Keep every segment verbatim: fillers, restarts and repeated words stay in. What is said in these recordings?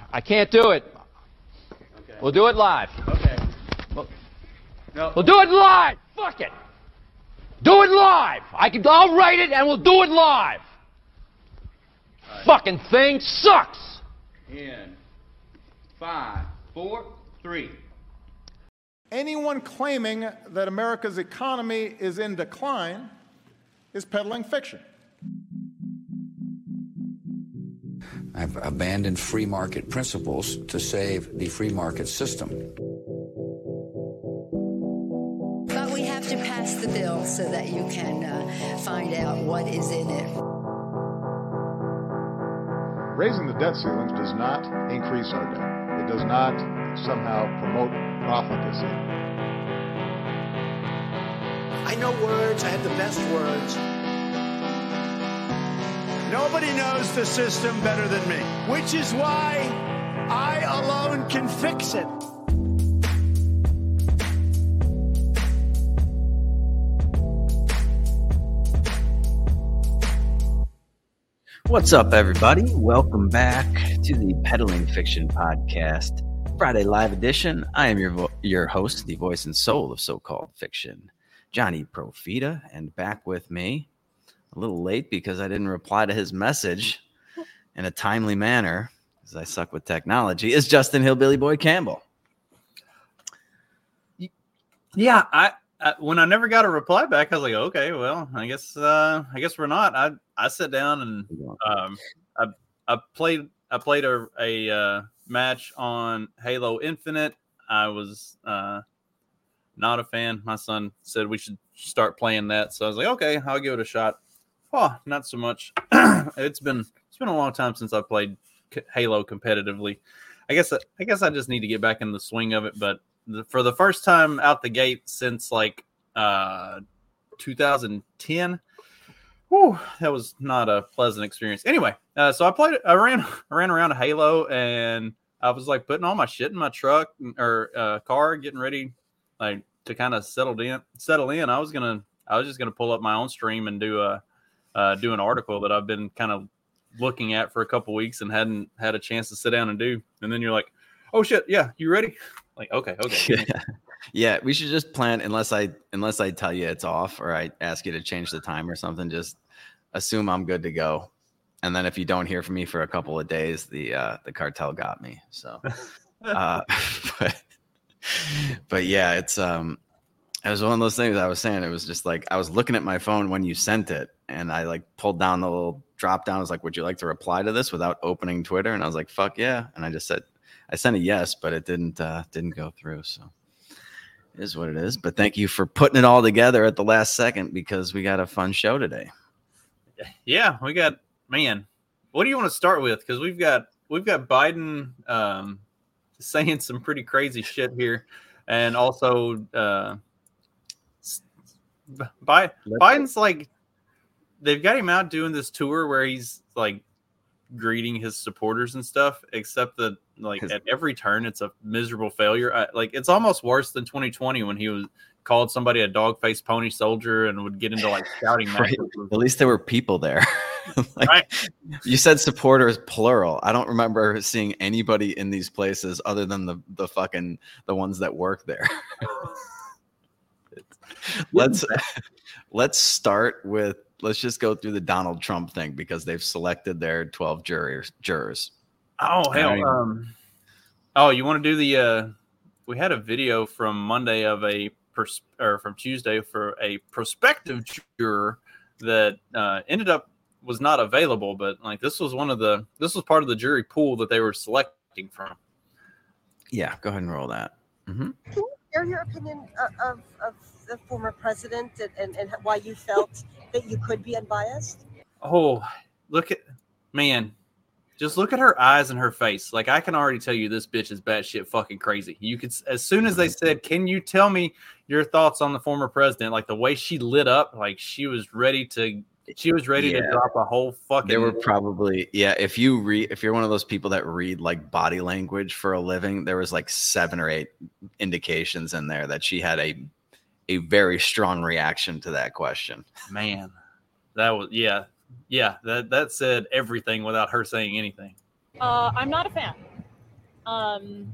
I can't do it. Okay. We'll do it live. Okay. We'll, no. We'll do it live. Fuck it. Do it live. I can. I'll write it and we'll do it live. Right. Fucking thing sucks. In five, four, three. Anyone claiming that America's economy is in decline is peddling fiction. I've abandoned free market principles to save the free market system. But we have to pass the bill so that you can uh, find out what is in it. Raising the debt ceilings does not increase our debt. It does not somehow promote profligacy. I know words. I have the best words. Nobody knows the system better than me, which is why I alone can fix it. What's up, everybody? Welcome back to the Peddling Fiction Podcast, Friday Live Edition. I am your vo- your host, the voice and soul of so-called fiction, Johnny Profita, and back with me, a little late because I didn't reply to his message in a timely manner, because I suck with technology, is Justin Hillbilly Boy Campbell. Yeah, I, I when I never got a reply back, I was like, okay, well, I guess uh, I guess we're not. I I sat down and um, I I played I played a a uh, match on Halo Infinite. I was uh, not a fan. My son said we should start playing that, so I was like, okay, I'll give it a shot. Oh, not so much. it's been it's been a long time since I played Halo competitively. I guess I guess I just need to get back in the swing of it. But the, for the first time out the gate since like uh, two thousand ten, whew, that was not a pleasant experience. Anyway, uh, so I played. I ran I ran around a Halo, and I was like putting all my shit in my truck or uh, car, getting ready like to kind of settle in. Settle in. I was gonna. I was just gonna pull up my own stream and do a. Uh, do an article that I've been kind of looking at for a couple weeks and hadn't had a chance to sit down and do. And then you're like, oh shit, yeah, you ready? Like, okay, okay. Yeah. yeah, we should just plan unless I unless I tell you it's off or I ask you to change the time or something, just assume I'm good to go. And then if you don't hear from me for a couple of days, the uh, the cartel got me. So uh, but, but yeah, it's um it was one of those things I was saying. It was just like I was looking at my phone when you sent it, and I like pulled down the little drop down. I was like, would you like to reply to this without opening Twitter? And I was like, fuck yeah. And I just said, I sent a yes, but it didn't uh, didn't go through. So it is what it is. But thank you for putting it all together at the last second, because we got a fun show today. Yeah, we got, man, what do you want to start with? Because we've got we've got Biden um, saying some pretty crazy shit here, and also uh, Biden, Biden's like, they've got him out doing this tour where he's like greeting his supporters and stuff, except that like his, at every turn it's a miserable failure. I, like it's almost worse than twenty twenty when he was called somebody a dog-faced pony soldier and would get into like shouting matches. Right. At least there were people there. Like, right. You said supporters plural. I don't remember seeing anybody in these places other than the the fucking the ones that work there. let's let's start with let's just go through the Donald Trump thing, because they've selected their twelve jurors jurors. Oh hell. Even... Um, oh, you want to do the uh we had a video from Monday of a pers- or from Tuesday for a prospective juror that uh ended up was not available, but like this was one of the this was part of the jury pool that they were selecting from. Yeah, go ahead and roll that. Mm-hmm. Can you share your opinion of, of the former president and, and, and why you felt that you could be unbiased? Oh, look at, man, just look at her eyes and her face. Like, I can already tell you this bitch is batshit fucking crazy. You could, as soon as they said, can you tell me your thoughts on the former president? Like, the way she lit up, like she was ready to, she was ready yeah. to drop a whole fucking. There were probably, yeah, if you read, if you're one of those people that read like body language for a living, there was like seven or eight indications in there that she had a, a very strong reaction to that question. Man, that was, yeah. Yeah, that, that said everything without her saying anything. Uh, I'm not a fan. Um,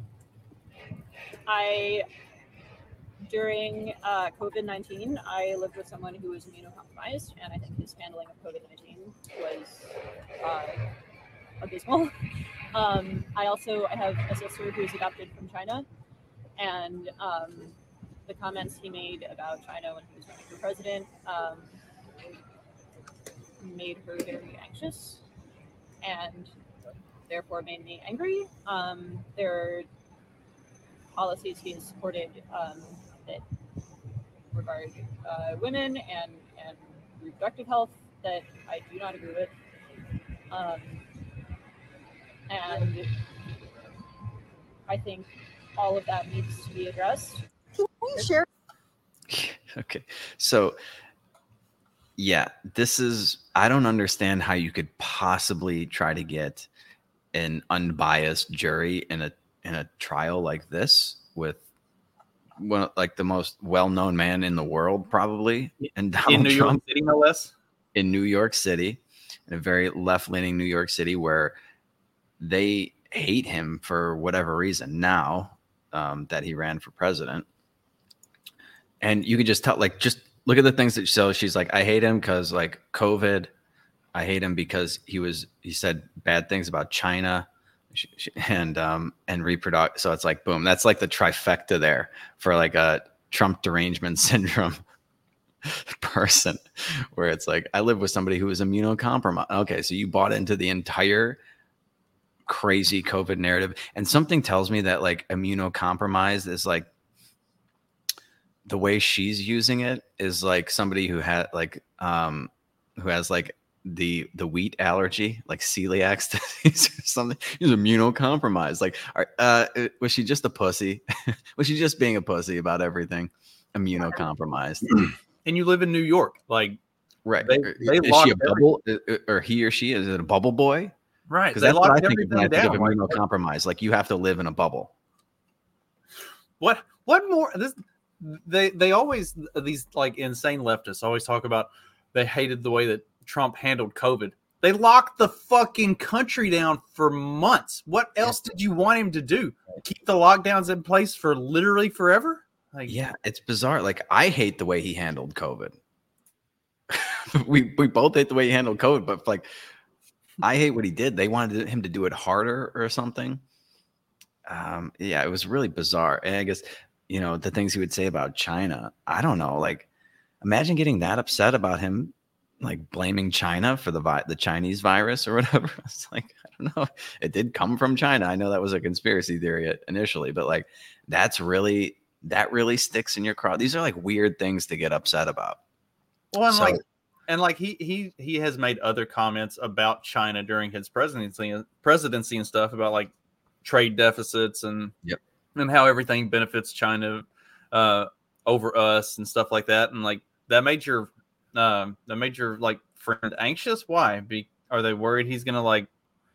I during uh, COVID nineteen, I lived with someone who was immunocompromised, and I think his handling of COVID nineteen was uh, abysmal. Um, I also I have a sister who's adopted from China, and um, the comments he made about China when he was running for president um, made her very anxious, and therefore made me angry. Um, there are policies he has supported um, that regard uh, women and, and reproductive health that I do not agree with. Um, and I think all of that needs to be addressed. Can you share? Okay. So, yeah, this is, I don't understand how you could possibly try to get an unbiased jury in a in a trial like this with one like the most well-known man in the world, probably, and Donald in New Trump, York City, no less. In New York City, in a very left-leaning New York City, where they hate him for whatever reason now um, that he ran for president, and you could just tell, like, just look at the things that so she's like, I hate him because like COVID. I hate him because he was he said bad things about China and um and reproduct. So it's like boom, that's like the trifecta there for like a Trump derangement syndrome person, where it's like I live with somebody who is immunocompromised. Okay, so you bought into the entire crazy COVID narrative, and something tells me that like immunocompromised is like the way she's using it is like somebody who had like um who has like the the wheat allergy, like celiac disease or something. He's immunocompromised. Like, uh, was she just a pussy? Was she just being a pussy about everything? Immunocompromised. And you live in New York, like, right? They, they is she a bubble, everything. Or he or she? Is it a bubble boy? Right. Because that's what I think of when I think down. of immunocompromised. Like, you have to live in a bubble. What? What more? This they they always these like insane leftists always talk about they hated the way that Trump handled COVID. They locked the fucking country down for months. What else did you want him to do? Keep the lockdowns in place for literally forever? Like, yeah, it's bizarre. Like, I hate the way he handled COVID. we we both hate the way he handled COVID, but like, I hate what he did. They wanted him to do it harder or something. Um, yeah, it was really bizarre. And I guess, you know, the things he would say about China, I don't know. Like, imagine getting that upset about him, like blaming China for the vi- the Chinese virus or whatever. It's like, I don't know. It did come from China. I know that was a conspiracy theory initially, but like, that's really, that really sticks in your craw. These are like weird things to get upset about. Well, and So- like, and like he he he has made other comments about China during his presidency presidency and stuff about like trade deficits and yep. and how everything benefits China uh, over us and stuff like that. And like that made your um, that made your like friend anxious. Why? Be are they worried he's gonna like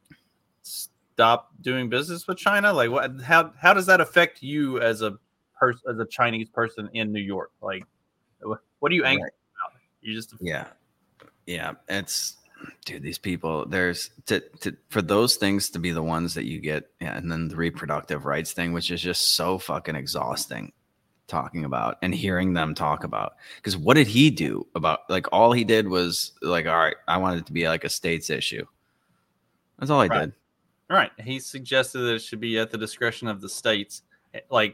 stop doing business with China? Like what? How how does that affect you as a person as a Chinese person in New York? Like what are you anxious Right. about? You just Yeah. Yeah. It's, dude, these people, there's to, to, for those things to be the ones that you get. Yeah. And then the reproductive rights thing, which is just so fucking exhausting talking about and hearing them talk about. Because what did he do about, like, all he did was like, all right, I want it to be like a state's issue. That's all he Right. did. Right. He suggested that it should be at the discretion of the states. Like,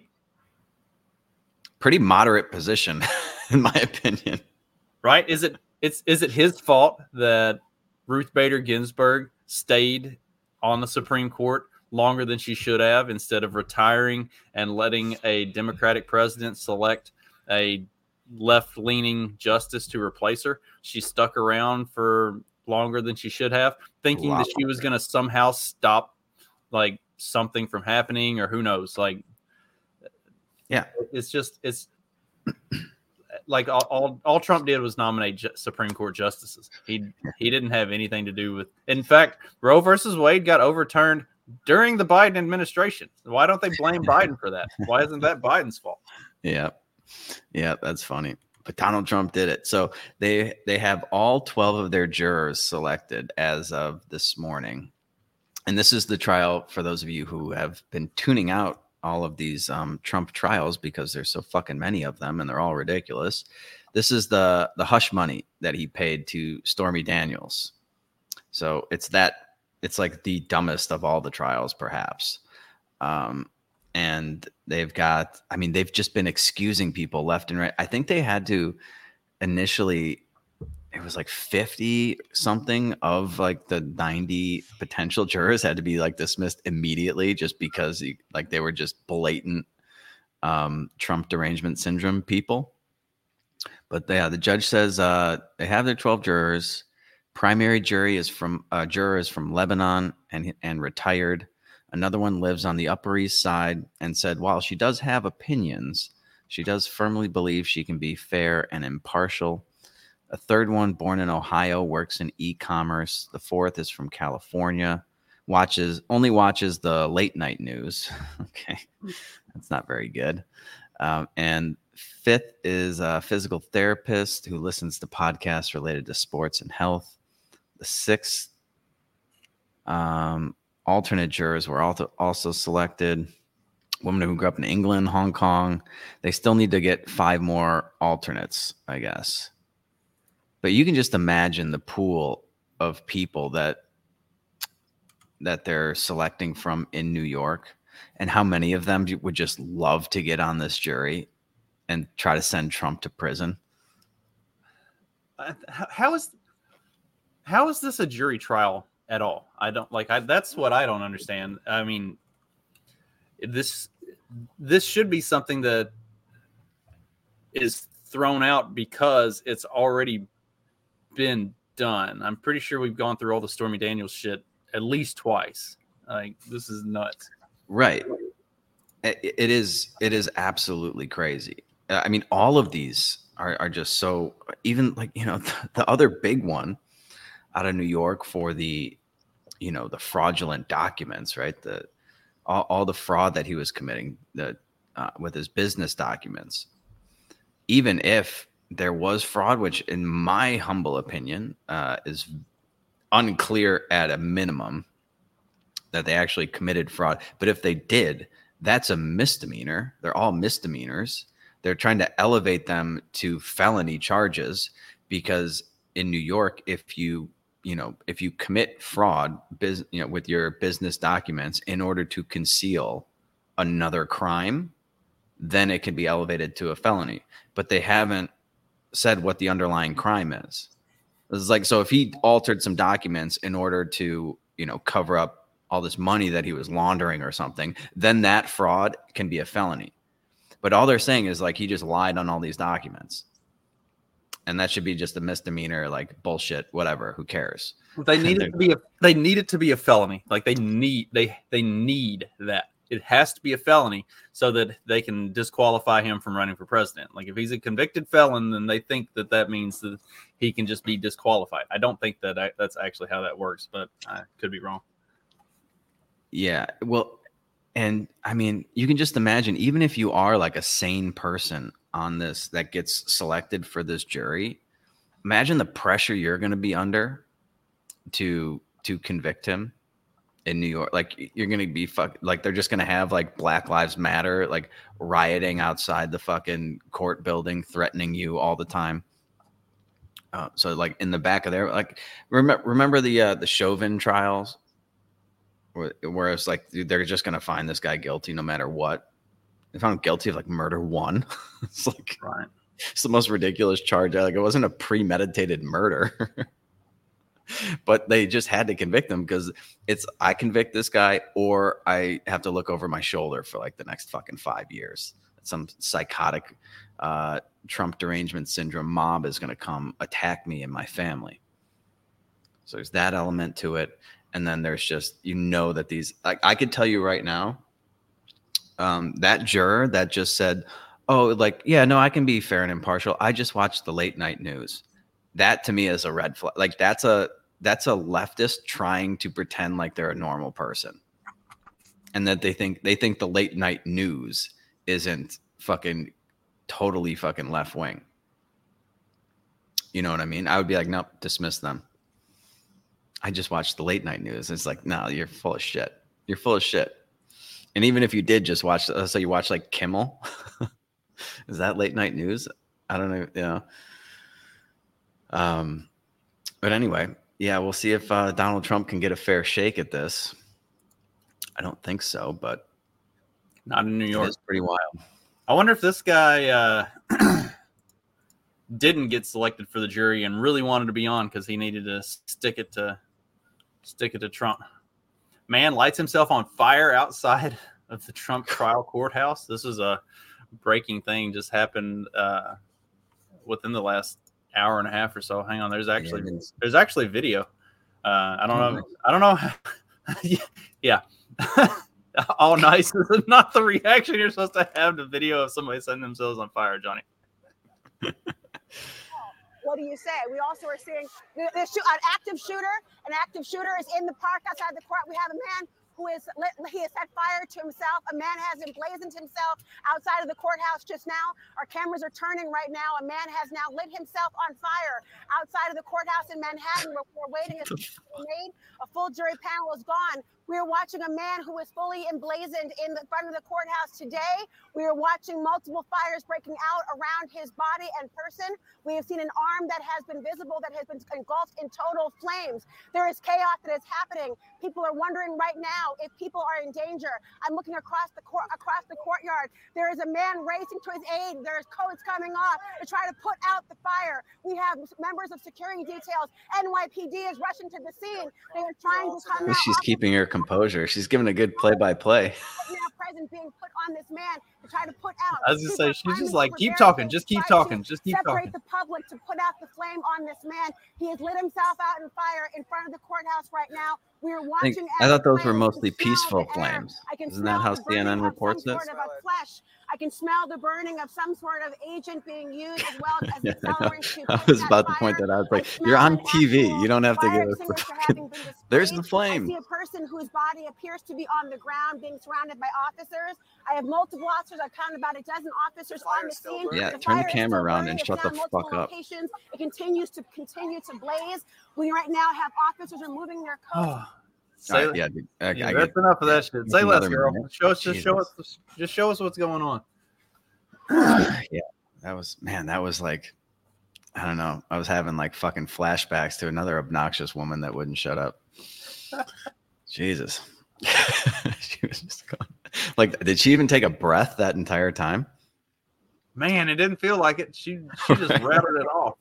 Pretty moderate position, in my opinion. right? Is it it's is it his fault that Ruth Bader Ginsburg stayed on the Supreme Court longer than she should have instead of retiring and letting a Democratic president select a left-leaning justice to replace her? She stuck around for longer than she should have, thinking that she was going to somehow stop like something from happening, or who knows. Like, yeah, it's just it's like all, all all Trump did was nominate ju- Supreme Court justices. He he didn't have anything to do with. In fact, Roe versus Wade got overturned during the Biden administration. Why don't they blame Biden for that? Why isn't that Biden's fault? Yeah. Yeah, that's funny. But Donald Trump did it. So they they have all twelve of their jurors selected as of this morning. and this is the trial for those of you who have been tuning out all of these um, Trump trials because there's so fucking many of them and they're all ridiculous. This is the the hush money that he paid to Stormy Daniels. So it's that it's like the dumbest of all the trials, perhaps. Um, and they've got, I mean, they've just been excusing people left and right. I think they had to initially, it was like fifty something of like the ninety potential jurors had to be like dismissed immediately just because like they were just blatant um, Trump derangement syndrome people. But yeah, the judge says uh, they have their twelve jurors. Primary jury is from uh, juror is from Lebanon and and retired. Another one lives on the Upper East Side and said, while she does have opinions, she does firmly believe she can be fair and impartial. A third one, born in Ohio, works in e-commerce. The fourth is from California, watches only watches the late night news. Okay, that's not very good. Um, and fifth is a physical therapist who listens to podcasts related to sports and health. The sixth um, alternate jurors were also, also selected. Women who grew up in England, Hong Kong. They still need to get five more alternates, I guess. But you can just imagine the pool of people that that they're selecting from in New York and how many of them would just love to get on this jury and try to send Trump to prison. Uh, how is how is this a jury trial at all? I don't like I that's what I don't understand. I mean, this this should be something that is thrown out because it's already been done. I'm pretty sure we've gone through all the Stormy Daniels shit at least twice. Like, this is nuts. Right. It, it is. It is absolutely crazy. I mean, all of these are, are just so, even like, you know, the, the other big one out of New York for the, you know, the fraudulent documents, right? The, all, all the fraud that he was committing the, uh, with his business documents. Even if there was fraud, which in my humble opinion uh, is unclear at a minimum that they actually committed fraud. But if they did, that's a misdemeanor. They're all misdemeanors. They're trying to elevate them to felony charges because in New York, if you, you know, if you commit fraud, biz, you know, with your business documents in order to conceal another crime, then it can be elevated to a felony. But they haven't said what the underlying crime is. It's like, so if he altered some documents in order to, you know, cover up all this money that he was laundering or something, then that fraud can be a felony. But all they're saying is like he just lied on all these documents. And that should be just a misdemeanor, like bullshit, whatever, who cares? They need it to be a they need it to be a felony. Like they need they they need that. It has to be a felony so that they can disqualify him from running for president. Like if he's a convicted felon, then they think that that means that he can just be disqualified. I don't think that I, that's actually how that works, but I could be wrong. Yeah, well, and I mean, you can just imagine, even if you are like a sane person on this that gets selected for this jury, imagine the pressure you're going to be under to to convict him. In New York, like you're gonna be fuck, like they're just gonna have like Black Lives Matter, like rioting outside the fucking court building, threatening you all the time. Uh, so like in the back of there, like remember remember the uh, the Chauvin trials, where, where it's like dude, they're just gonna find this guy guilty no matter what. They found him guilty of like murder one. It's like right. It's the most ridiculous charge. Like it wasn't a premeditated murder. But they just had to convict him because it's I convict this guy or I have to look over my shoulder for like the next fucking five years. Some psychotic uh, Trump derangement syndrome mob is going to come attack me and my family. So there's that element to it. And then there's just, you know, that these, like I could tell you right now, um, that juror that just said, oh, like, yeah, no, I can be fair and impartial. I just watched the late night news. That to me is a red flag. Like that's a that's a leftist trying to pretend like they're a normal person, and that they think they think the late night news isn't fucking totally fucking left wing. You know what I mean? I would be like, nope, dismiss them. I just watched the late night news. It's like, no, you're full of shit. You're full of shit. And even if you did just watch, uh, so you watch like Kimmel, is that late night news? I don't know. You know. Um, but anyway, yeah, we'll see if uh, Donald Trump can get a fair shake at this. I don't think so, but not in New York. It's pretty wild. I wonder if this guy uh, didn't get selected for the jury and really wanted to be on because he needed to stick it to stick it to Trump. Man lights himself on fire outside of the Trump trial courthouse. This is a breaking thing. Just happened uh, within the last hour and a half or so. Hang on, there's actually yeah, there's actually video. Uh, I don't know. I don't know. yeah. All nice. This is not the reaction you're supposed to have to video of somebody setting themselves on fire, Johnny. What do you say? We also are seeing the, the shoot, an active shooter. An active shooter is in the park outside the court. We have a man who is lit, he has set fire to himself. A man has emblazoned himself outside of the courthouse just now. Our cameras are turning right now. A man has now lit himself on fire outside of the courthouse in Manhattan where we're waiting as made. A full jury panel is gone. We are watching a man who is fully emblazoned in the front of the courthouse today. We are watching multiple fires breaking out around his body and person. We have seen an arm that has been visible that has been engulfed in total flames. There is chaos that is happening. People are wondering right now if people are in danger. I'm looking across the court, across the courtyard. There is a man racing to his aid. There is codes coming off to try to put out the fire. We have members of security details. N Y P D is rushing to the scene. They are trying to come out. She's keeping her composure. She's giving a good play-by-play. Now, present being put on this man to try to put out. I was just saying, she's just like, keep talking, just keep talking, just keep talking. Separate the public to put out the flame on this man. He has lit himself out in fire in front of the courthouse right now. We are watching. I, think, I thought those were mostly peaceful flames. Isn't that how C N N reports it? I can smell the burning of some sort of agent being used as well as yeah, accelerants. I, I was about to point that out. I was like, you're on T V. You don't have to give us the fucking... There's the flame. I see a person whose body appears to be on the ground being surrounded by officers. I have multiple officers. I've counted about a dozen officers on the scene. Yeah, the turn the camera around and shut the fuck up. Locations. It continues to continue to blaze. We right now have officers removing their coats. Say, right, yeah, dude. I, yeah I that's get, enough of that shit. Say less, girl. Minute. Show us, just show us, just show us what's going on. Yeah, that was man. That was like, I don't know. I was having like fucking flashbacks to another obnoxious woman that wouldn't shut up. Jesus, she was just going. Like, did she even take a breath that entire time? Man, it didn't feel like it. She she just rattled it off.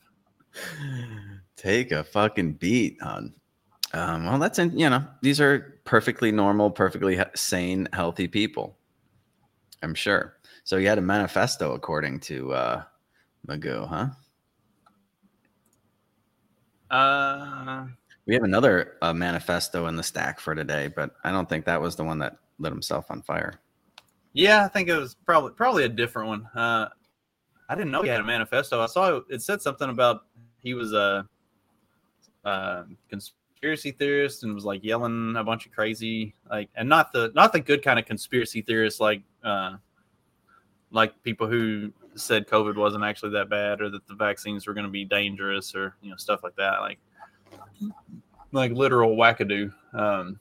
Take a fucking beat, hon. Um, well, that's in, you know, these are perfectly normal, perfectly sane, healthy people. I'm sure. So you had a manifesto, according to uh, Magoo, huh? Uh, we have another uh, manifesto in the stack for today, but I don't think that was the one that lit himself on fire. Yeah, I think it was probably probably a different one. Uh, I didn't know he had a manifesto. I saw it said something about he was a, a conspiracy theorist and was like yelling a bunch of crazy, like, and not the not the good kind of conspiracy theorists, like uh, like people who said COVID wasn't actually that bad or that the vaccines were going to be dangerous or, you know, stuff like that, like like literal wackadoo. Um,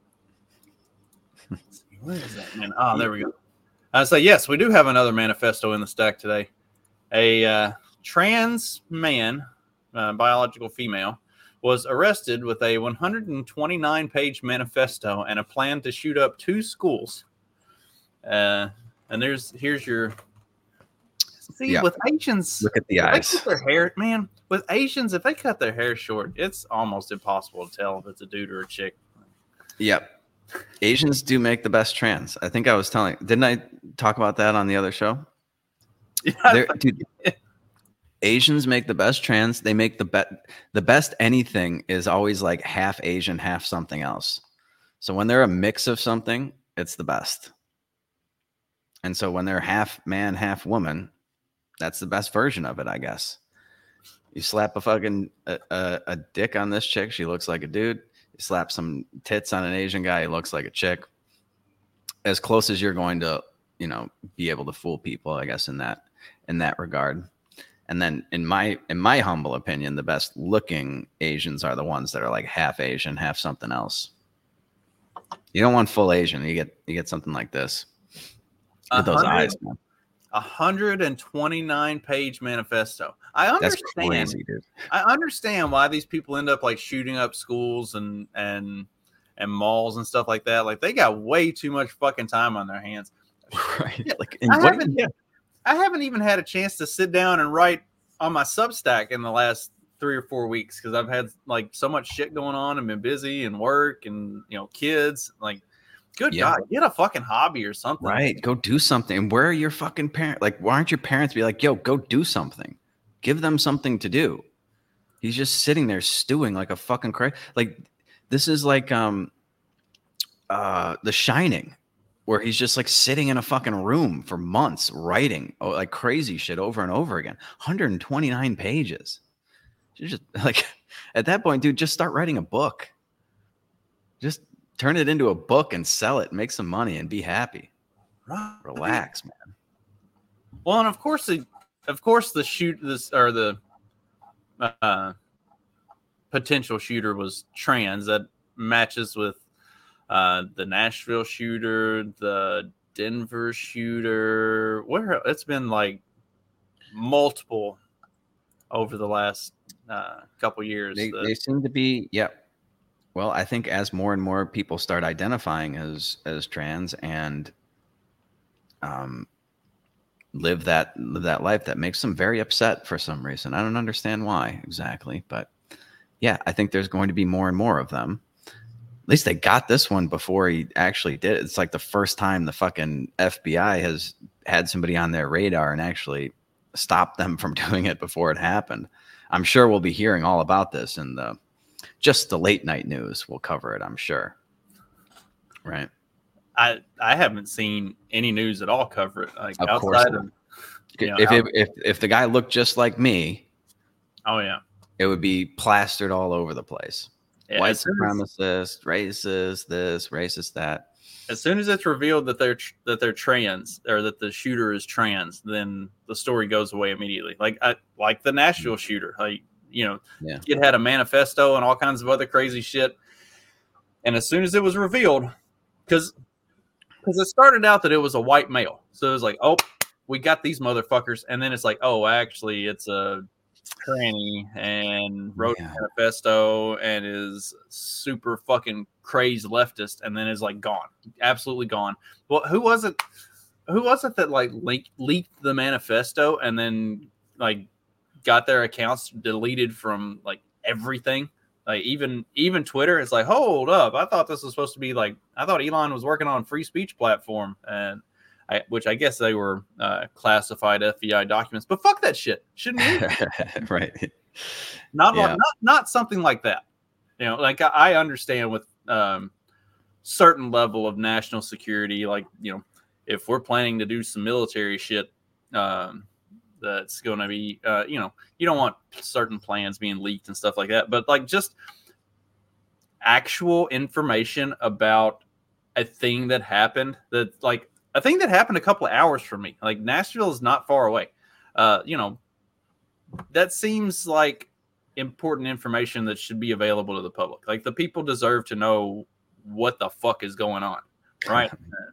what is that, man? Oh, there we go. I say, yes, we do have another manifesto in the stack today. A uh, trans man, uh, biological female, was arrested with a one hundred twenty-nine page manifesto and a plan to shoot up two schools. Uh, and there's here's your see yeah. with Asians. Look at the eyes. They cut their hair, man. With Asians, if they cut their hair short, it's almost impossible to tell if it's a dude or a chick. Yep. Asians do make the best trans. I think I was telling, didn't I talk about that on the other show? Yeah. Dude, Asians make the best trans. They make the best, the best anything is always like half Asian, half something else. So when they're a mix of something, it's the best. And so when they're half man, half woman, that's the best version of it, I guess. You slap a fucking a, a, a dick on this chick, she looks like a dude. You slap some tits on an Asian guy, he looks like a chick. As close as you're going to, you know, be able to fool people, I guess, in that in that regard. And then in my in my humble opinion, the best looking Asians are the ones that are like half Asian, half something else. You don't want full Asian. You get you get something like this with those eyes, man. A hundred and twenty-nine page manifesto. I understand. That's crazy, dude. I understand why these people end up like shooting up schools and and and malls and stuff like that. Like they got way too much fucking time on their hands. Right. Like I haven't, I haven't even had a chance to sit down and write on my Substack in the last three or four weeks because I've had like so much shit going on and been busy and work and you know kids. Like, good Yeah. God, get a fucking hobby or something. Right. Go do something. Where are your fucking parents? Like, why aren't your parents be like, yo, go do something? Give them something to do. He's just sitting there stewing like a fucking crazy. Like, this is like um uh The Shining, where he's just like sitting in a fucking room for months writing oh, like crazy shit over and over again. one hundred twenty-nine pages. You just like at that point, dude, just start writing a book. Just turn it into a book and sell it, make some money and be happy. Right. Relax, man. Well, and of course, the, of course, the shoot this or the uh, potential shooter was trans. That matches with uh, the Nashville shooter, the Denver shooter. Where it's been like multiple over the last uh, couple years. They, that, they seem to be, yeah. Well, I think as more and more people start identifying as as trans and um, live that live that life, that makes them very upset for some reason. I don't understand why exactly, but yeah, I think there's going to be more and more of them. At least they got this one before he actually did it. It's like the first time the fucking F B I has had somebody on their radar and actually stopped them from doing it before it happened. I'm sure we'll be hearing all about this in the just the late night news. Will cover it, I'm sure. Right. I I haven't seen any news at all cover it. Like Of outside course of not. you know, if, out- if if if the guy looked just like me, oh yeah, it would be plastered all over the place. Yeah, White as soon as- supremacist, racist, this, racist, that. as soon as it's revealed that they're tr- that they're trans or that the shooter is trans, then the story goes away immediately. Like I, like the Nashville shooter, like you know, Yeah. kid had a manifesto and all kinds of other crazy shit. And as soon as it was revealed, because because it started out that it was a white male, so it was like, oh, we got these motherfuckers, and then it's like, oh, actually, it's a tranny and wrote Yeah. a manifesto and is super fucking crazed leftist, and then is like gone, absolutely gone. Well, who was it? Who was it that like leaked, leaked the manifesto and then like got their accounts deleted from like everything? Like even even Twitter is like, hold up, I thought this was supposed to be like, I thought Elon was working on a free speech platform, and I, which I guess they were uh, classified F B I documents. But fuck that shit, shouldn't we? Right. Not Yeah. like, not not something like that. You know, like I, I understand with um, certain level of national security, like you know, if we're planning to do some military shit, um, that's going to be, uh, you know, you don't want certain plans being leaked and stuff like that. But like just actual information about a thing that happened, that like a thing that happened a couple of hours from me. Like Nashville is not far away. Uh, you know, that seems like important information that should be available to the public. Like the people deserve to know what the fuck is going on, right?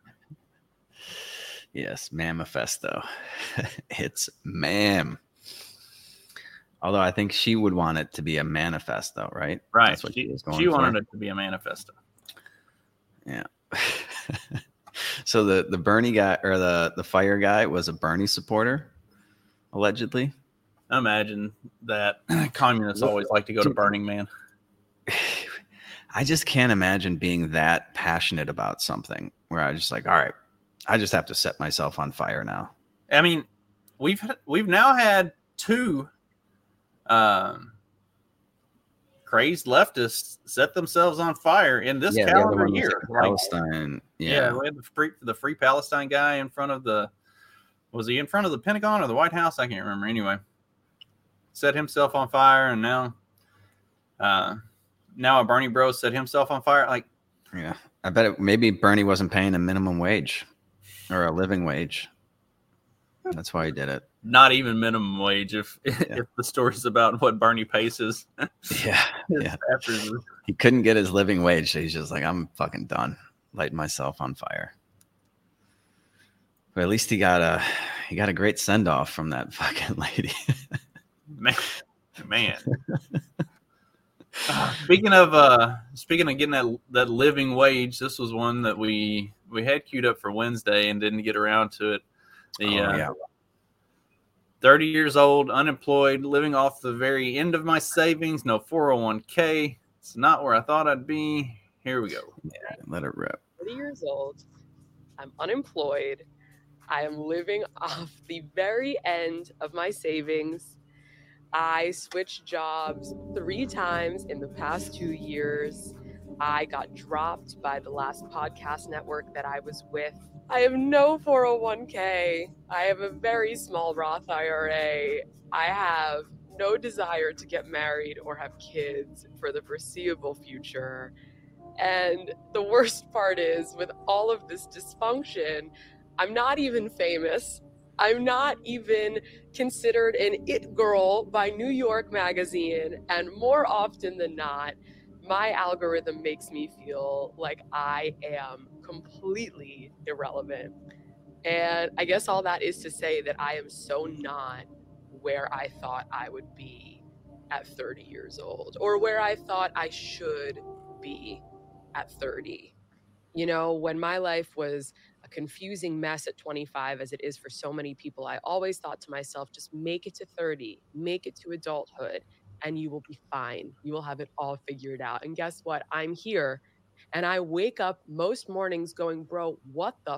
Yes, manifesto. It's ma'am. Although I think she would want it to be a manifesto, right? Right. That's what she, she was going she wanted for. it to be a manifesto. Yeah. So the the Bernie guy or the the fire guy was a Bernie supporter, allegedly. Imagine that. Communists always like to go to Burning Man. I just can't imagine being that passionate about something where I just like, all right, I just have to set myself on fire now. I mean, we've we've now had two um, crazed leftists set themselves on fire in this Yeah, the other calendar one was year. in Like, Palestine. yeah, Yeah. we had the free the Free Palestine guy in front of the. Was he in front of the Pentagon or the White House? I can't remember. Anyway, set himself on fire, and now, uh, now a Bernie bro set himself on fire. Like, Yeah. I bet it, maybe Bernie wasn't paying a minimum wage or a living wage. That's why he did it. Not even minimum wage. If yeah. if the story's about what Bernie pays is. Yeah. yeah. After he couldn't get his living wage. So he's just like, I'm fucking done lighting myself on fire. But at least he got a he got a great send off from that fucking lady. man, man. uh, speaking of uh, speaking of getting that that living wage, this was one that we we had queued up for Wednesday and didn't get around to it. The oh, uh, yeah. thirty years old, unemployed, living off the very end of my savings, no four oh one k. It's not where I thought I'd be. Here we go. Yeah, let it rip. thirty years old. I'm unemployed. I am living off the very end of my savings. I switched jobs three times in the past two years. I got dropped by the last podcast network that I was with. I have no four oh one k. I have a very small Roth I R A. I have no desire to get married or have kids for the foreseeable future. And the worst part is, with all of this dysfunction, I'm not even famous. I'm not even considered an it girl by New York Magazine. And more often than not, my algorithm makes me feel like I am completely irrelevant. And I guess all that is to say that I am so not where I thought I would be at thirty years old, or where I thought I should be at thirty. You know, when my life was a confusing mess at twenty-five, as it is for so many people, I always thought to myself, just make it to thirty, make it to adulthood, and you will be fine. You will have it all figured out. And guess what? I'm here, and I wake up most mornings going, bro, what the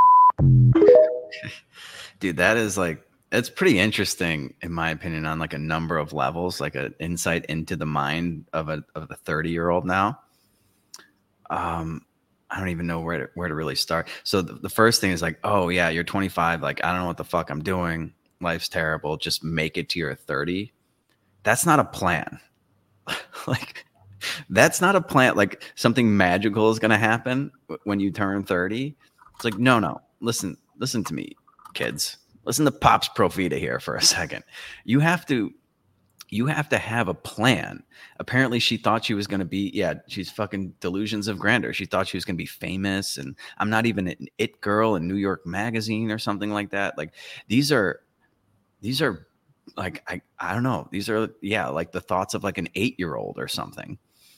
f-? Dude, that is like, it's pretty interesting, in my opinion, on like a number of levels, like an insight into the mind of a of a thirty year old now. Um, I don't even know where to, where to really start. So the, the first thing is like, oh yeah, you're twenty-five. Like, I don't know what the fuck I'm doing. Life's terrible. Just make it to your thirty. That's not a plan. Like, that's not a plan. Like, something magical is going to happen when you turn thirty. It's like, no, no, listen, listen to me, kids. Listen to Pops Profita here for a second. You have to, you have to have a plan. Apparently she thought she was going to be, yeah, she's fucking delusions of grandeur. She thought she was going to be famous, and I'm not even an it girl in New York Magazine or something like that. Like, these are, these are like, I, I don't know. These are, yeah, like the thoughts of like an eight year old or something.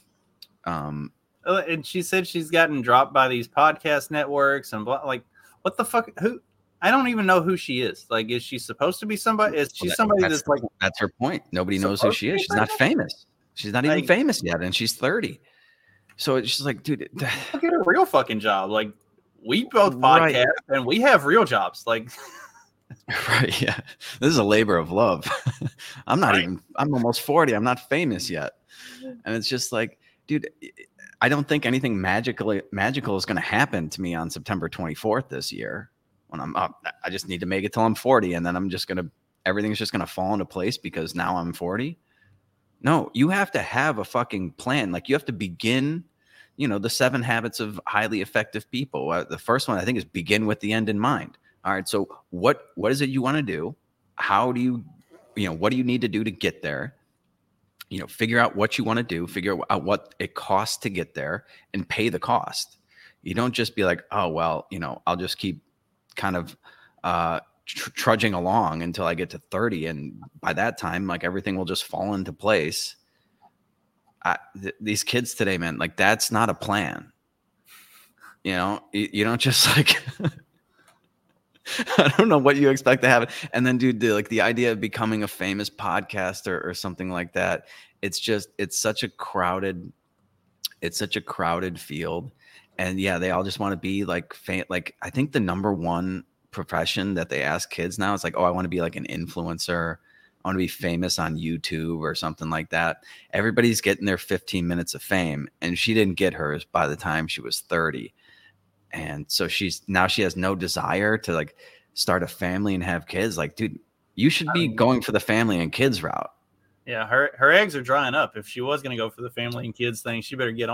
Um, and she said she's gotten dropped by these podcast networks and blah, like, what the fuck? Who? I don't even know who she is. Like, is she supposed to be somebody? Is she well, that, somebody that's, that's like? That's her point. Nobody knows who she is. She's not famous. She's not even like, famous yet, and she's thirty. So it's just like, dude, get a real fucking job. Like, we both podcast right. and we have real jobs. Like, right? Yeah, this is a labor of love. I'm not right. even. I'm almost forty. I'm not famous yet, and it's just like, dude, I don't think anything magical magical is going to happen to me on September twenty-fourth this year. When I'm up, I just need to make it till I'm forty, and then I'm just gonna everything's just gonna fall into place because now I'm forty. No, you have to have a fucking plan. Like, you have to begin, you know, the seven habits of highly effective people. Uh, the first one, I think, is begin with the end in mind. All right, so what what is it you want to do? How do you, you know, what do you need to do to get there? You know, figure out what you want to do, figure out what it costs to get there, and pay the cost. You don't just be like, oh well, you know, I'll just keep kind of uh tr- trudging along until I get to thirty, and by that time, like, everything will just fall into place. I, th- these kids today, man, like, that's not a plan. You know, you, you don't just like I don't know what you expect to happen. And then, dude, the, like the idea of becoming a famous podcaster or something like that, it's just, it's such a crowded, it's such a crowded field. And yeah, they all just want to be like, fam- like, I think the number one profession that they ask kids now is like, oh, I want to be like an influencer. I want to be famous on YouTube or something like that. Everybody's getting their fifteen minutes of fame, and she didn't get hers by the time she was thirty. And so she's now she has no desire to like start a family and have kids. Like, dude, you should be going for the family and kids route. Yeah, her her eggs are drying up. If she was going to go for the family and kids thing, she better get on it.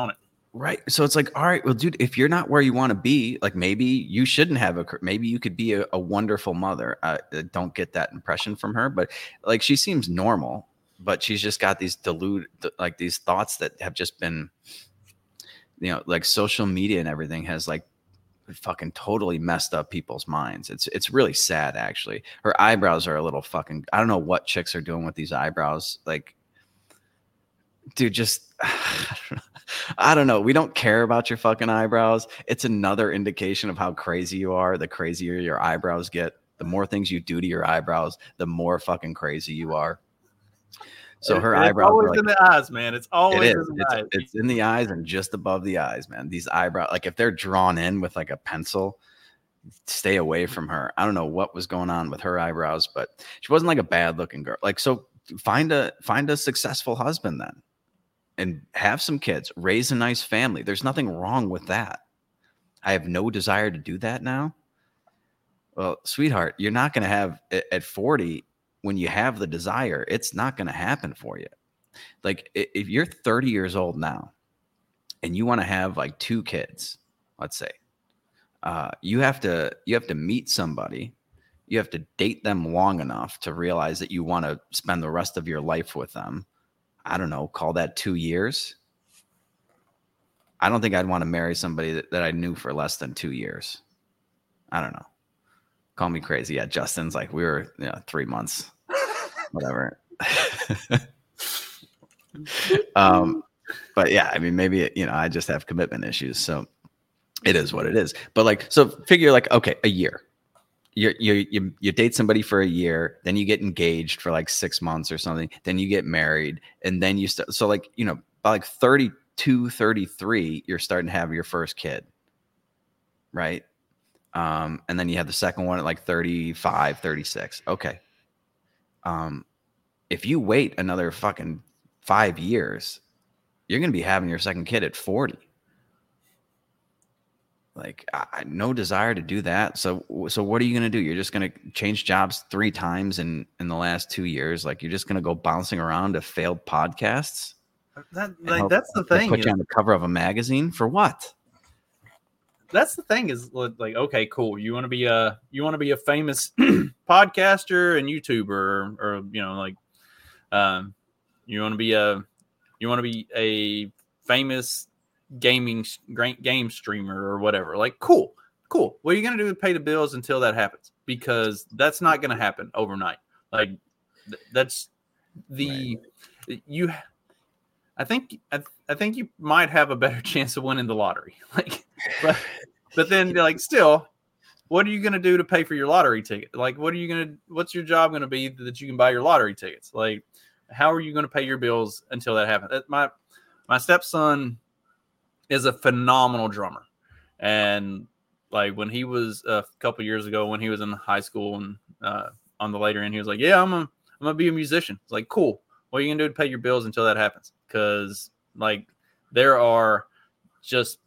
Right. So it's like, all right, well, dude, if you're not where you want to be, like maybe you shouldn't have a, maybe you could be a, a wonderful mother. I don't get that impression from her, but like she seems normal, but she's just got these dilute, like these thoughts that have just been, you know, like social media and everything has like fucking totally messed up people's minds. It's, it's really sad actually. Her eyebrows are a little fucking, I don't know what chicks are doing with these eyebrows. Like, dude, just, I don't know. We don't care about your fucking eyebrows. It's another indication of how crazy you are. The crazier your eyebrows get, the more things you do to your eyebrows, the more fucking crazy you are. So her it's eyebrows always are like, in the eyes, man. It's always it in is. the It's, eyes. it's in the eyes and just above the eyes, man. These eyebrows, like if they're drawn in with like a pencil, stay away from her. I don't know what was going on with her eyebrows, but she wasn't like a bad looking girl. Like, so find a find a successful husband then. And have some kids, raise a nice family. There's nothing wrong with that. I have no desire to do that now. Well, sweetheart, you're not going to have at forty, when you have the desire, it's not going to happen for you. Like if you're thirty years old now and you want to have like two kids, let's say, uh, you have to, you have to meet somebody. You have to date them long enough to realize that you want to spend the rest of your life with them. I don't know, call that two years. I don't think I'd want to marry somebody that, that I knew for less than two years. I don't know. Call me crazy. Yeah, Justin's like, we were, you know, three months, whatever. um, but yeah, I mean, maybe, you know, I just have commitment issues. So it is what it is. But like, so figure like, okay, a year. You you you you date somebody for a year, then you get engaged for like six months or something, then you get married, and then you start. So like, you know, by like thirty-two, thirty-three, you're starting to have your first kid, right? Um, and then you have the second one at like thirty-five, thirty-six. Okay. Um, if you wait another fucking five years, you're gonna be having your second kid at forty. Like, I, no desire to do that. So, so what are you going to do? You're just going to change jobs three times in, in the last two years. Like, you're just going to go bouncing around to failed podcasts. That, like, that's the thing. Put you on the cover of a magazine for what? That's the thing is like, okay, cool. You want to be a, you want to be a famous podcaster and YouTuber, or, or you know, like, um, you want to be a, you want to be a famous gaming game streamer or whatever. Like, cool, cool. What are you gonna do to pay the bills until that happens? Because that's not gonna happen overnight. Like, th- that's the right. you. I think I, I think you might have a better chance of winning the lottery. Like, but but then like still, what are you gonna do to pay for your lottery ticket? Like, what are you gonna? What's your job gonna be that you can buy your lottery tickets? Like, how are you gonna pay your bills until that happens? My my stepson is a phenomenal drummer. And like when he was a couple years ago, when he was in high school and uh, on the later end, he was like, yeah, I'm, a, I'm gonna be a musician. It's like, cool. What are you gonna do to pay your bills until that happens? Cause like there are just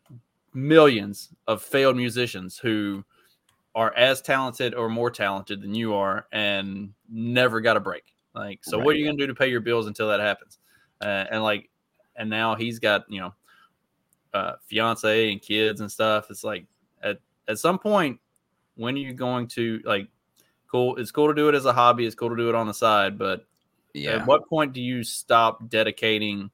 millions of failed musicians who are as talented or more talented than you are and never got a break. Like, so right. What are you gonna do to pay your bills until that happens? Uh, and like, and now he's got, you know, Uh, fiance and kids and stuff. It's like at, at some point, when are you going to like cool? It's cool to do it as a hobby. It's cool to do it on the side, but yeah, at what point do you stop dedicating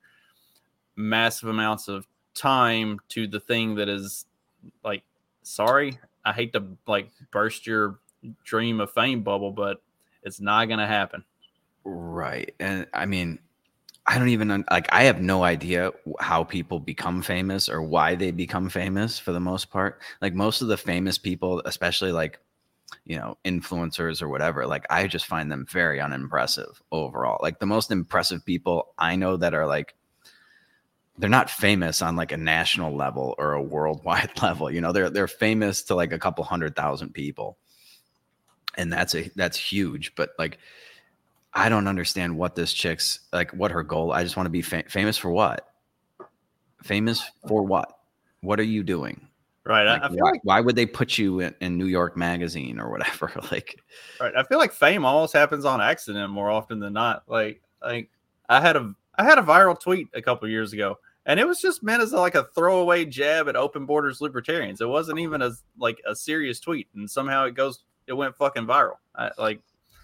massive amounts of time to the thing that is like, sorry, I hate to like burst your dream of fame bubble, but it's not going to happen. Right. And I mean, I don't even like, I have no idea how people become famous or why they become famous for the most part. Like most of the famous people, especially like, you know, influencers or whatever, like I just find them very unimpressive overall. Like the most impressive people I know that are like, they're not famous on like a national level or a worldwide level. You know, they're, they're famous to like a couple hundred thousand people. And that's a, that's huge. But like, I don't understand what this chick's like, what her goal. I just want to be fam- famous for what? Famous for what? What are you doing? Right. Like, I feel why, like, why would they put you in, in New York Magazine or whatever? Like, right. I feel like fame almost happens on accident more often than not. Like, like I had a I had a viral tweet a couple years ago, and it was just meant as like a throwaway jab at open borders libertarians. It wasn't even as like a serious tweet, and somehow it goes, it went fucking viral. I, like,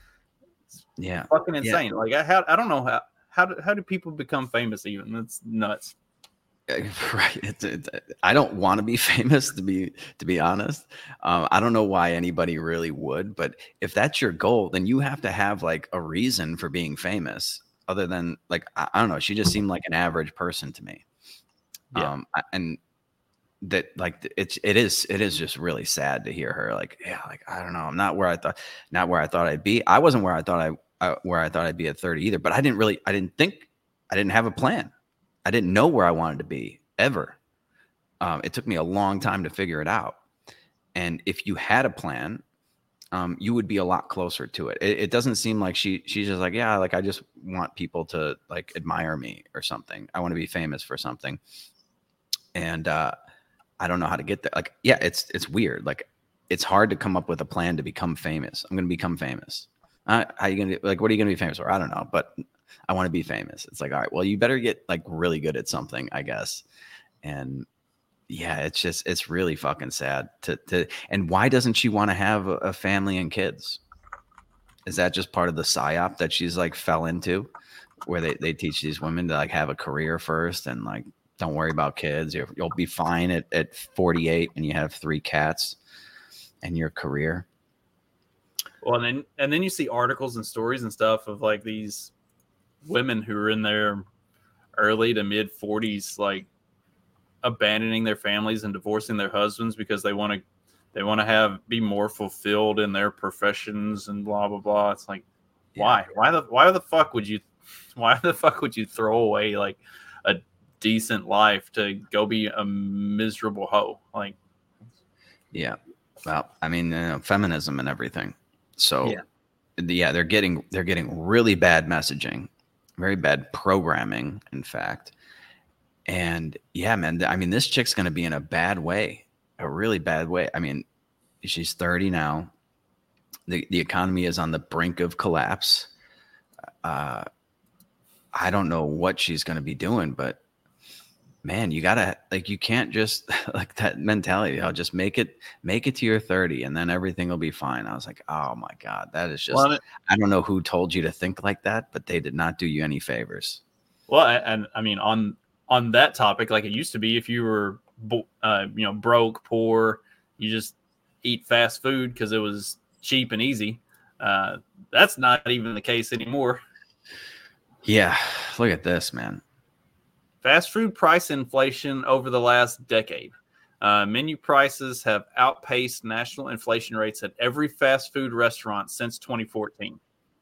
yeah, fucking insane. Yeah. Like, I how I don't know how how do, how do people become famous? Even that's nuts. Right. It's, it's, I don't want to be famous, to be to be honest. Um, I don't know why anybody really would, but if that's your goal, then you have to have like a reason for being famous, other than like I, I don't know. She just seemed like an average person to me. Yeah. Um, and that like it's it is it is just really sad to hear her like, yeah, like I don't know, I'm not where I thought not where I thought I'd be. I wasn't where I thought I uh, where I thought I'd be at thirty either, but I didn't really I didn't think I didn't have a plan. I didn't know where I wanted to be ever. Um, it took me a long time to figure it out. And if you had a plan, um, you would be a lot closer to it. it. It doesn't seem like she she's just like, yeah, like I just want people to like admire me or something. I want to be famous for something. And uh, I don't know how to get there. Like, yeah, it's it's weird. Like, it's hard to come up with a plan to become famous. I'm going to become famous. Uh, how are you going to like? What are you going to be famous for? I don't know, but I want to be famous. It's like, all right, well, you better get like really good at something, I guess. And yeah, it's just, it's really fucking sad to, to, and why doesn't she want to have a, a family and kids? Is that just part of the psyop that she's like fell into, where they, they teach these women to like have a career first and like, don't worry about kids. You're, you'll be fine at, at forty-eight when you have three cats and your career. Well, and then, and then you see articles and stories and stuff of like these women who are in their early to mid forties, like abandoning their families and divorcing their husbands because they want to, they want to have, be more fulfilled in their professions and blah, blah, blah. It's like, why, why the, why the fuck would you, why the fuck would you throw away like a decent life to go be a miserable hoe? Like, yeah. Well, I mean, uh, feminism and everything. So yeah. yeah, they're getting, they're getting really bad messaging. Very bad programming, in fact. And yeah, man, I mean, this chick's going to be in a bad way, a really bad way. I mean, she's thirty now. The the economy is on the brink of collapse. Uh, I don't know what she's going to be doing, but man, you gotta like, you can't just like that mentality. I'll just make it, make it to your thirty and then everything will be fine. I was like, oh my God, that is just, well, I don't know who told you to think like that, but they did not do you any favors. Well, and I mean, on, on that topic, like it used to be, if you were, uh, you know, broke, poor, you just eat fast food because it was cheap and easy. Uh, that's not even the case anymore. Yeah. Look at this, man. Fast food price inflation over the last decade. Uh, menu prices have outpaced national inflation rates at every fast food restaurant since twenty fourteen.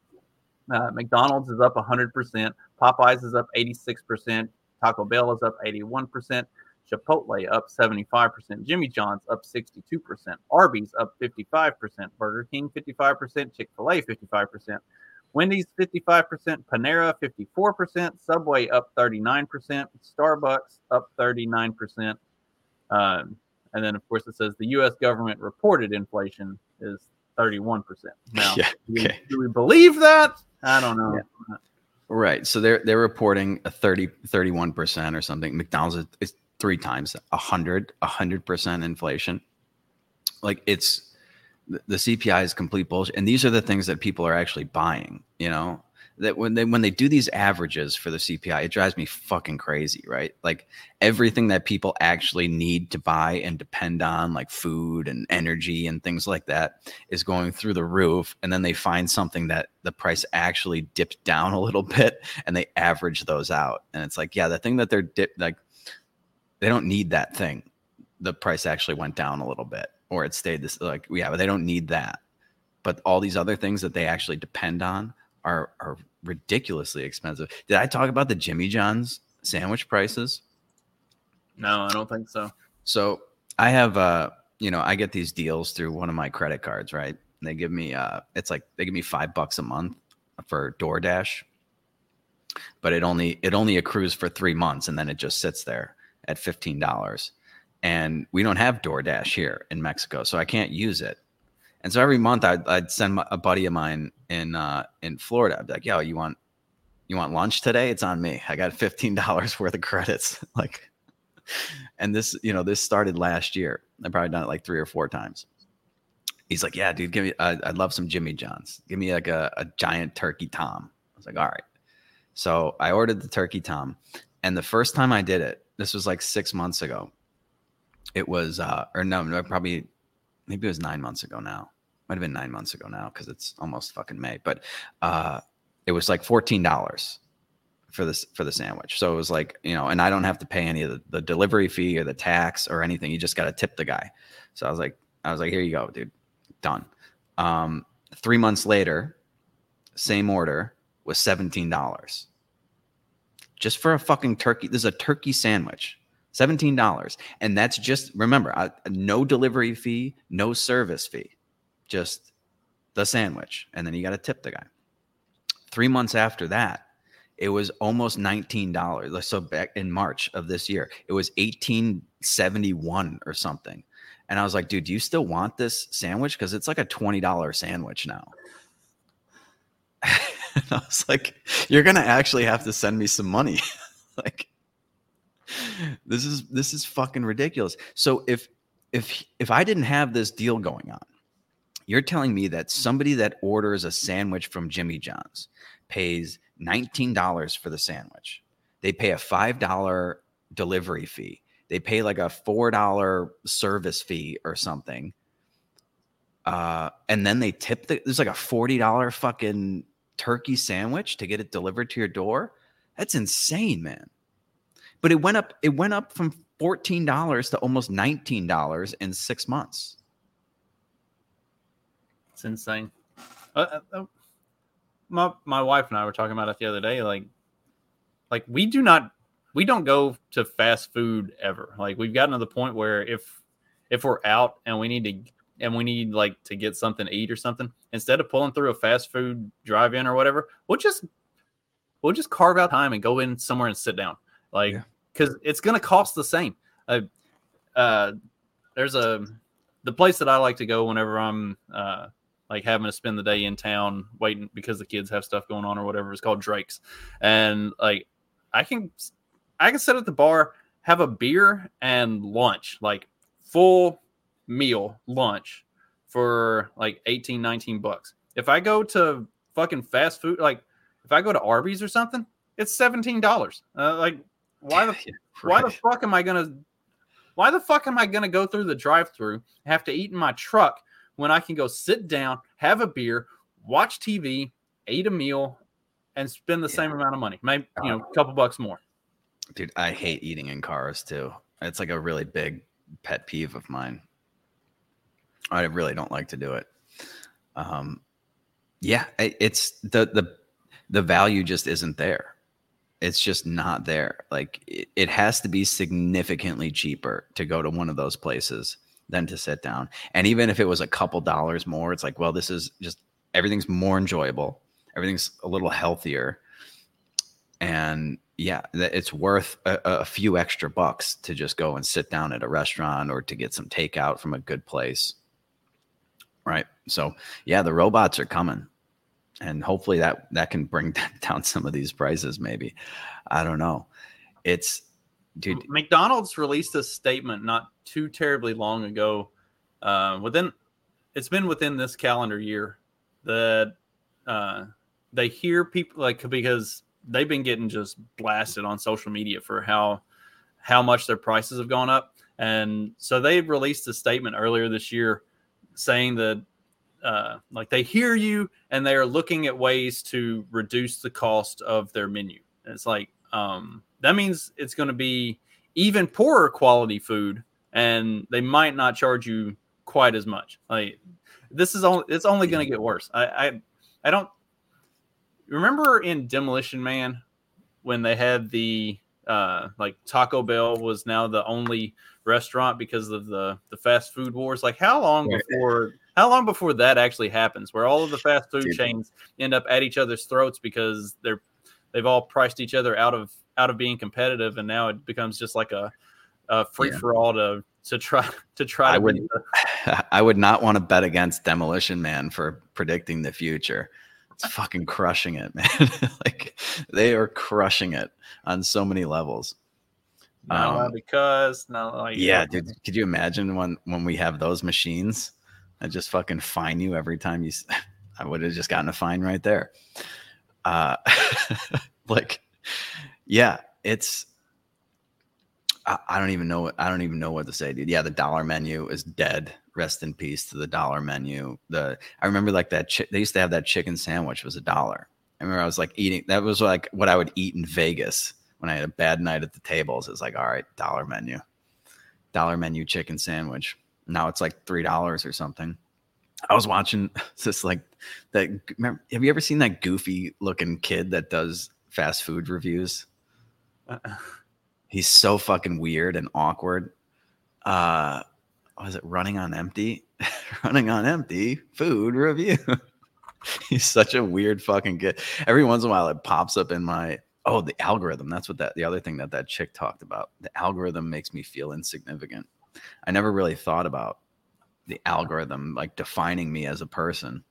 Uh, McDonald's is up one hundred percent. Popeyes is up eighty-six percent. Taco Bell is up eighty-one percent. Chipotle up seventy-five percent. Jimmy John's up sixty-two percent. Arby's up fifty-five percent. Burger King fifty-five percent. Chick-fil-A fifty-five percent. Wendy's fifty-five percent, Panera fifty-four percent, Subway up thirty-nine percent, Starbucks up thirty-nine percent. Um, and then, of course, it says the U S government reported inflation is thirty-one percent. Now, yeah, okay. do, we, do we believe that? I don't know. Yeah. Right. So they're they're reporting a thirty, thirty-one percent or something. McDonald's is, is three times one hundred, one hundred percent inflation. Like it's, the C P I is complete bullshit. And these are the things that people are actually buying, you know, that when they, when they do these averages for the C P I, it drives me fucking crazy, right? Like everything that people actually need to buy and depend on, like food and energy and things like that, is going through the roof. And then they find something that the price actually dipped down a little bit and they average those out. And it's like, yeah, the thing that they're dip, like, they don't need that thing. The price actually went down a little bit. Or it stayed this, like, yeah, but they don't need that. But all these other things that they actually depend on are are ridiculously expensive. Did I talk about the Jimmy John's sandwich prices? No, I don't think so. So I have, uh, you know, I get these deals through one of my credit cards, right? And they give me, uh, it's like they give me five bucks a month for DoorDash, but it only it only accrues for three months, and then it just sits there at fifteen dollars. And we don't have DoorDash here in Mexico, so I can't use it. And so every month I'd, I'd send my, a buddy of mine in uh, in Florida. I'd be like, yo, you want you want lunch today? It's on me. I got fifteen dollars worth of credits. Like, and this, you know, this started last year. I've probably done it like three or four times. He's like, yeah, dude, give me, I, I'd love some Jimmy John's. Give me like a, a giant turkey Tom. I was like, all right. So I ordered the turkey Tom. And the first time I did it, this was like six months ago. It was, uh, or no, no, probably, maybe it was nine months ago now. Might have been nine months ago now because it's almost fucking May. But uh, it was like fourteen dollars for this for the sandwich. So it was like, you know, and I don't have to pay any of the, the delivery fee or the tax or anything. You just got to tip the guy. So I was like, I was like, here you go, dude. Done. Um, three months later, same order was seventeen dollars. Just for a fucking turkey. There's a turkey sandwich. seventeen dollars. And that's just, remember, I, no delivery fee, no service fee. Just the sandwich. And then you got to tip the guy. Three months after that, it was almost nineteen dollars. So back in March of this year, it was eighteen seventy-one or something. And I was like, dude, do you still want this sandwich? Because it's like a twenty dollars sandwich now. And I was like, you're going to actually have to send me some money. Like, this is this is fucking ridiculous. So if if if I didn't have this deal going on, you're telling me that somebody that orders a sandwich from Jimmy John's pays nineteen dollars for the sandwich. They pay a five dollars delivery fee. They pay like a four dollars service fee or something. Uh, and then they tip the, there's like a forty dollars fucking turkey sandwich to get it delivered to your door. That's insane, man. But it went up, it went up from fourteen dollars to almost nineteen dollars in six months. It's insane. Uh, uh, my my wife and I were talking about it the other day. Like, like we do not, we don't go to fast food ever. Like, we've gotten to the point where if if we're out and we need to and we need like to get something to eat or something, instead of pulling through a fast food drive-in or whatever, we'll just we'll just carve out time and go in somewhere and sit down. Like, because yeah. it's gonna cost the same. Uh, uh, there's a the place that I like to go whenever I'm uh. like having to spend the day in town waiting because the kids have stuff going on or whatever. It's called Drake's. And like, I can, I can sit at the bar, have a beer and lunch, like full meal lunch for like eighteen, nineteen bucks. If I go to fucking fast food, like if I go to Arby's or something, it's seventeen dollars. Uh, like why the, yeah, right. why the fuck am I going to, why the fuck am I going to go through the drive-thru, have to eat in my truck when I can go sit down, have a beer, watch T V, eat a meal, and spend the yeah. same amount of money, maybe, you know, a couple bucks more. Dude, I hate eating in cars too. It's like a really big pet peeve of mine. I really don't like to do it. Um, yeah, it's the the the value just isn't there. It's just not there. Like it, it has to be significantly cheaper to go to one of those places than to sit down. And even if it was a couple dollars more, it's like, well, this is just, everything's more enjoyable. Everything's a little healthier. And yeah, it's worth a, a few extra bucks to just go and sit down at a restaurant or to get some takeout from a good place. Right. So yeah, the robots are coming. And hopefully that, that can bring down some of these prices. Maybe. I don't know. It's, dude, McDonald's released a statement not too terribly long ago. Uh, within, it's been within this calendar year that uh, they hear people like because they've been getting just blasted on social media for how how much their prices have gone up, and so they released a statement earlier this year saying that uh, like they hear you and they are looking at ways to reduce the cost of their menu. And it's like. Um, that means it's going to be even poorer quality food, and they might not charge you quite as much. Like this is only, it's only going to get worse. I, I, I don't remember in Demolition Man when they had the, uh, like Taco Bell was now the only restaurant because of the, the fast food wars. Like how long before, how long before that actually happens where all of the fast food chains end up at each other's throats because they're, they've all priced each other out of out of being competitive, and now it becomes just like a, a free yeah. for all to to try to try. I to would the... I would not want to bet against Demolition Man for predicting the future. It's fucking crushing it, man. Like they are crushing it on so many levels. Not Um, allowed to cuss. Not like yeah, dude. Could you imagine when when we have those machines that just fucking fine you every time you? s- I would have just gotten a fine right there. Uh, like, yeah, it's. I, I don't even know what I don't even know what to say, dude. Yeah, the dollar menu is dead. Rest in peace to the dollar menu. The I remember like that. Chi- they used to have that chicken sandwich was a dollar. I remember I was like eating. That was like what I would eat in Vegas when I had a bad night at the tables. It's like, all right, dollar menu, dollar menu chicken sandwich. Now it's like three dollars or something. I was watching this like that. Remember, have you ever seen that goofy looking kid that does fast food reviews? Uh-uh. He's so fucking weird and awkward. Uh, was it Running on Empty? Running on Empty food review. He's such a weird fucking kid. Every once in a while, it pops up in my oh the algorithm. That's what that the other thing that that chick talked about. The algorithm makes me feel insignificant. I never really thought about the algorithm like defining me as a person.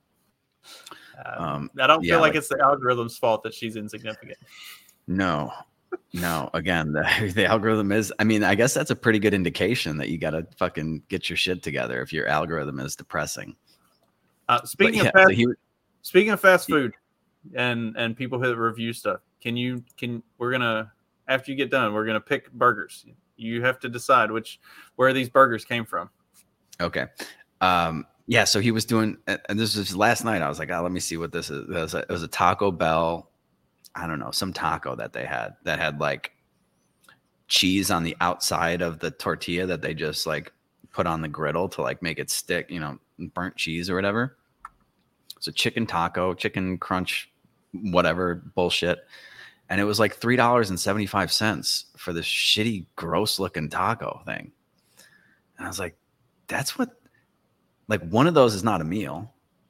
Um, I don't yeah, feel like, like- it's the algorithm's fault that she's insignificant. No, no. Again, the, the algorithm is, I mean, I guess that's a pretty good indication that you got to fucking get your shit together if your algorithm is depressing. Uh, speaking But of yeah, fast, so he- speaking of fast food and and people who review stuff, can you can we're gonna after you get done, we're gonna pick burgers. You have to decide which where these burgers came from. Okay. Um, yeah, so he was doing, and this was last night. I was like, oh, let me see what this is. It was a, it was a Taco Bell, I don't know, some taco that they had that had like cheese on the outside of the tortilla that they just like put on the griddle to like make it stick, you know, burnt cheese or whatever. It's a chicken taco, chicken crunch, whatever bullshit. And it was like three dollars and seventy-five cents for this shitty, gross looking taco thing. And I was like, that's what, like one of those is not a meal.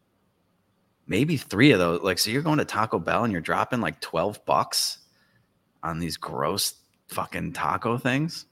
Maybe three of those. Like, so you're going to Taco Bell and you're dropping like twelve bucks on these gross fucking taco things.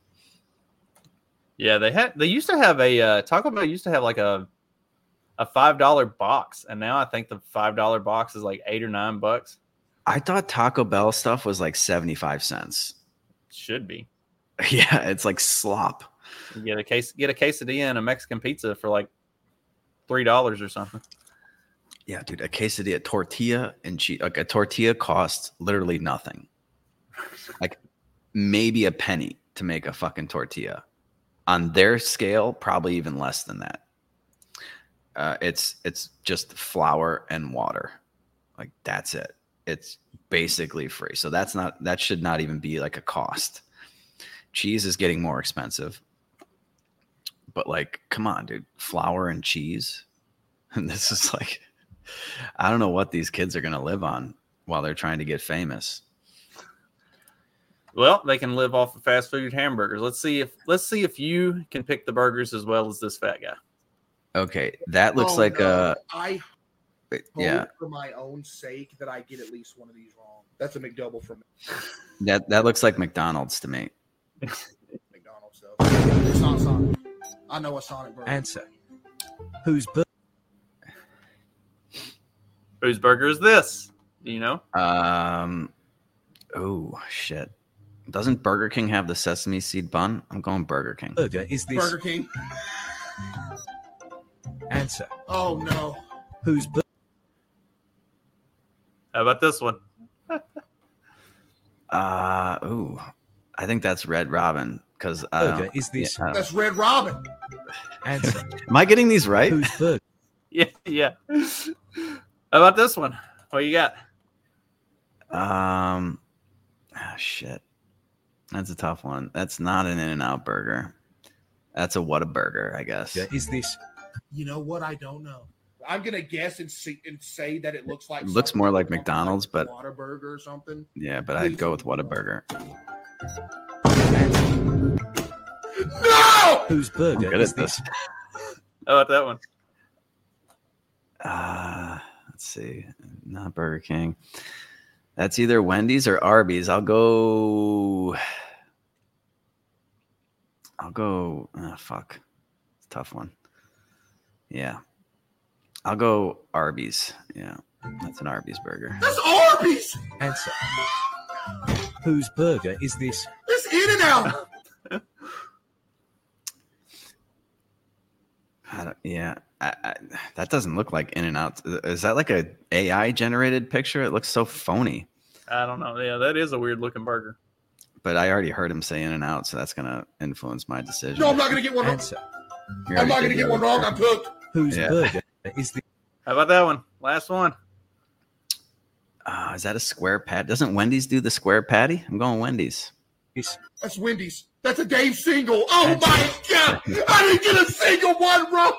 Yeah, they had they used to have a uh, Taco Bell used to have like a a five dollar box, and now I think the five dollar box is like eight or nine bucks. I thought Taco Bell stuff was like seventy-five cents. Should be. Yeah, it's like slop. You get a case get a quesadilla and a Mexican pizza for like three dollars or something. Yeah, dude, a quesadilla, tortilla and cheese. Like a tortilla costs literally nothing. Like maybe a penny to make a fucking tortilla. On their scale, probably even less than that. Uh, it's it's just flour and water. Like that's it. It's basically free. So that's not that should not even be like a cost. Cheese is getting more expensive. But like, come on, dude. Flour and cheese. And this is like, I don't know what these kids are gonna live on while they're trying to get famous. Well, they can live off of fast food hamburgers. Let's see if let's see if you can pick the burgers as well as this fat guy. Okay, that looks Oh, like no. a I hope yeah. for my own sake that I get at least one of these wrong. That's a McDouble for me. That that looks like McDonald's to me. McDonald's though. It's not Sonic. I know a Sonic burger. Answer. Whose burger? Whose burger is this? Do you know? Um. Oh shit! Doesn't Burger King have the sesame seed bun? I'm going Burger King. Burger is this? Burger King. Answer. Oh no. Whose burger? How about this one? Uh ooh, I think that's Red Robin because I Burger don't- is this? yeah, I don't- That's Red Robin. Answer. Am I getting these right? Whose burger? Yeah, yeah. How about this one? What you got? Um, ah, shit. That's a tough one. That's not an In-N-Out burger. That's a Whataburger, I guess. Burger is this? You know what? I don't know. I'm gonna guess and, see, and say that it looks like It looks something more like from, McDonald's, but Whataburger or something. yeah, but I'd go with Whataburger. No! Whose I'm burger good is at this. this? How about that one? Uh, let's see. Not Burger King. That's either Wendy's or Arby's. I'll go. I'll go. Oh, fuck. It's a tough one. Yeah. I'll go Arby's. Yeah. That's an Arby's burger. That's Arby's. Answer. Whose burger is this? It's In-N-Out. I don't, yeah, I, I, that doesn't look like In-N-Out. Is that like a A I generated picture? It looks so phony. I don't know. Yeah, that is a weird looking burger. But I already heard him say In-N-Out, so that's gonna influence my decision. No, I'm not gonna get one wrong. Answer. You I'm already not did gonna get the one other wrong. one. I'm cooked. Whose Yeah. burger is this? How about that one? Last one. Uh, is that a square pat? Doesn't Wendy's do the square patty? I'm going Wendy's. That's Wendy's. That's a Dave single. Oh my God! I didn't get a single one wrong.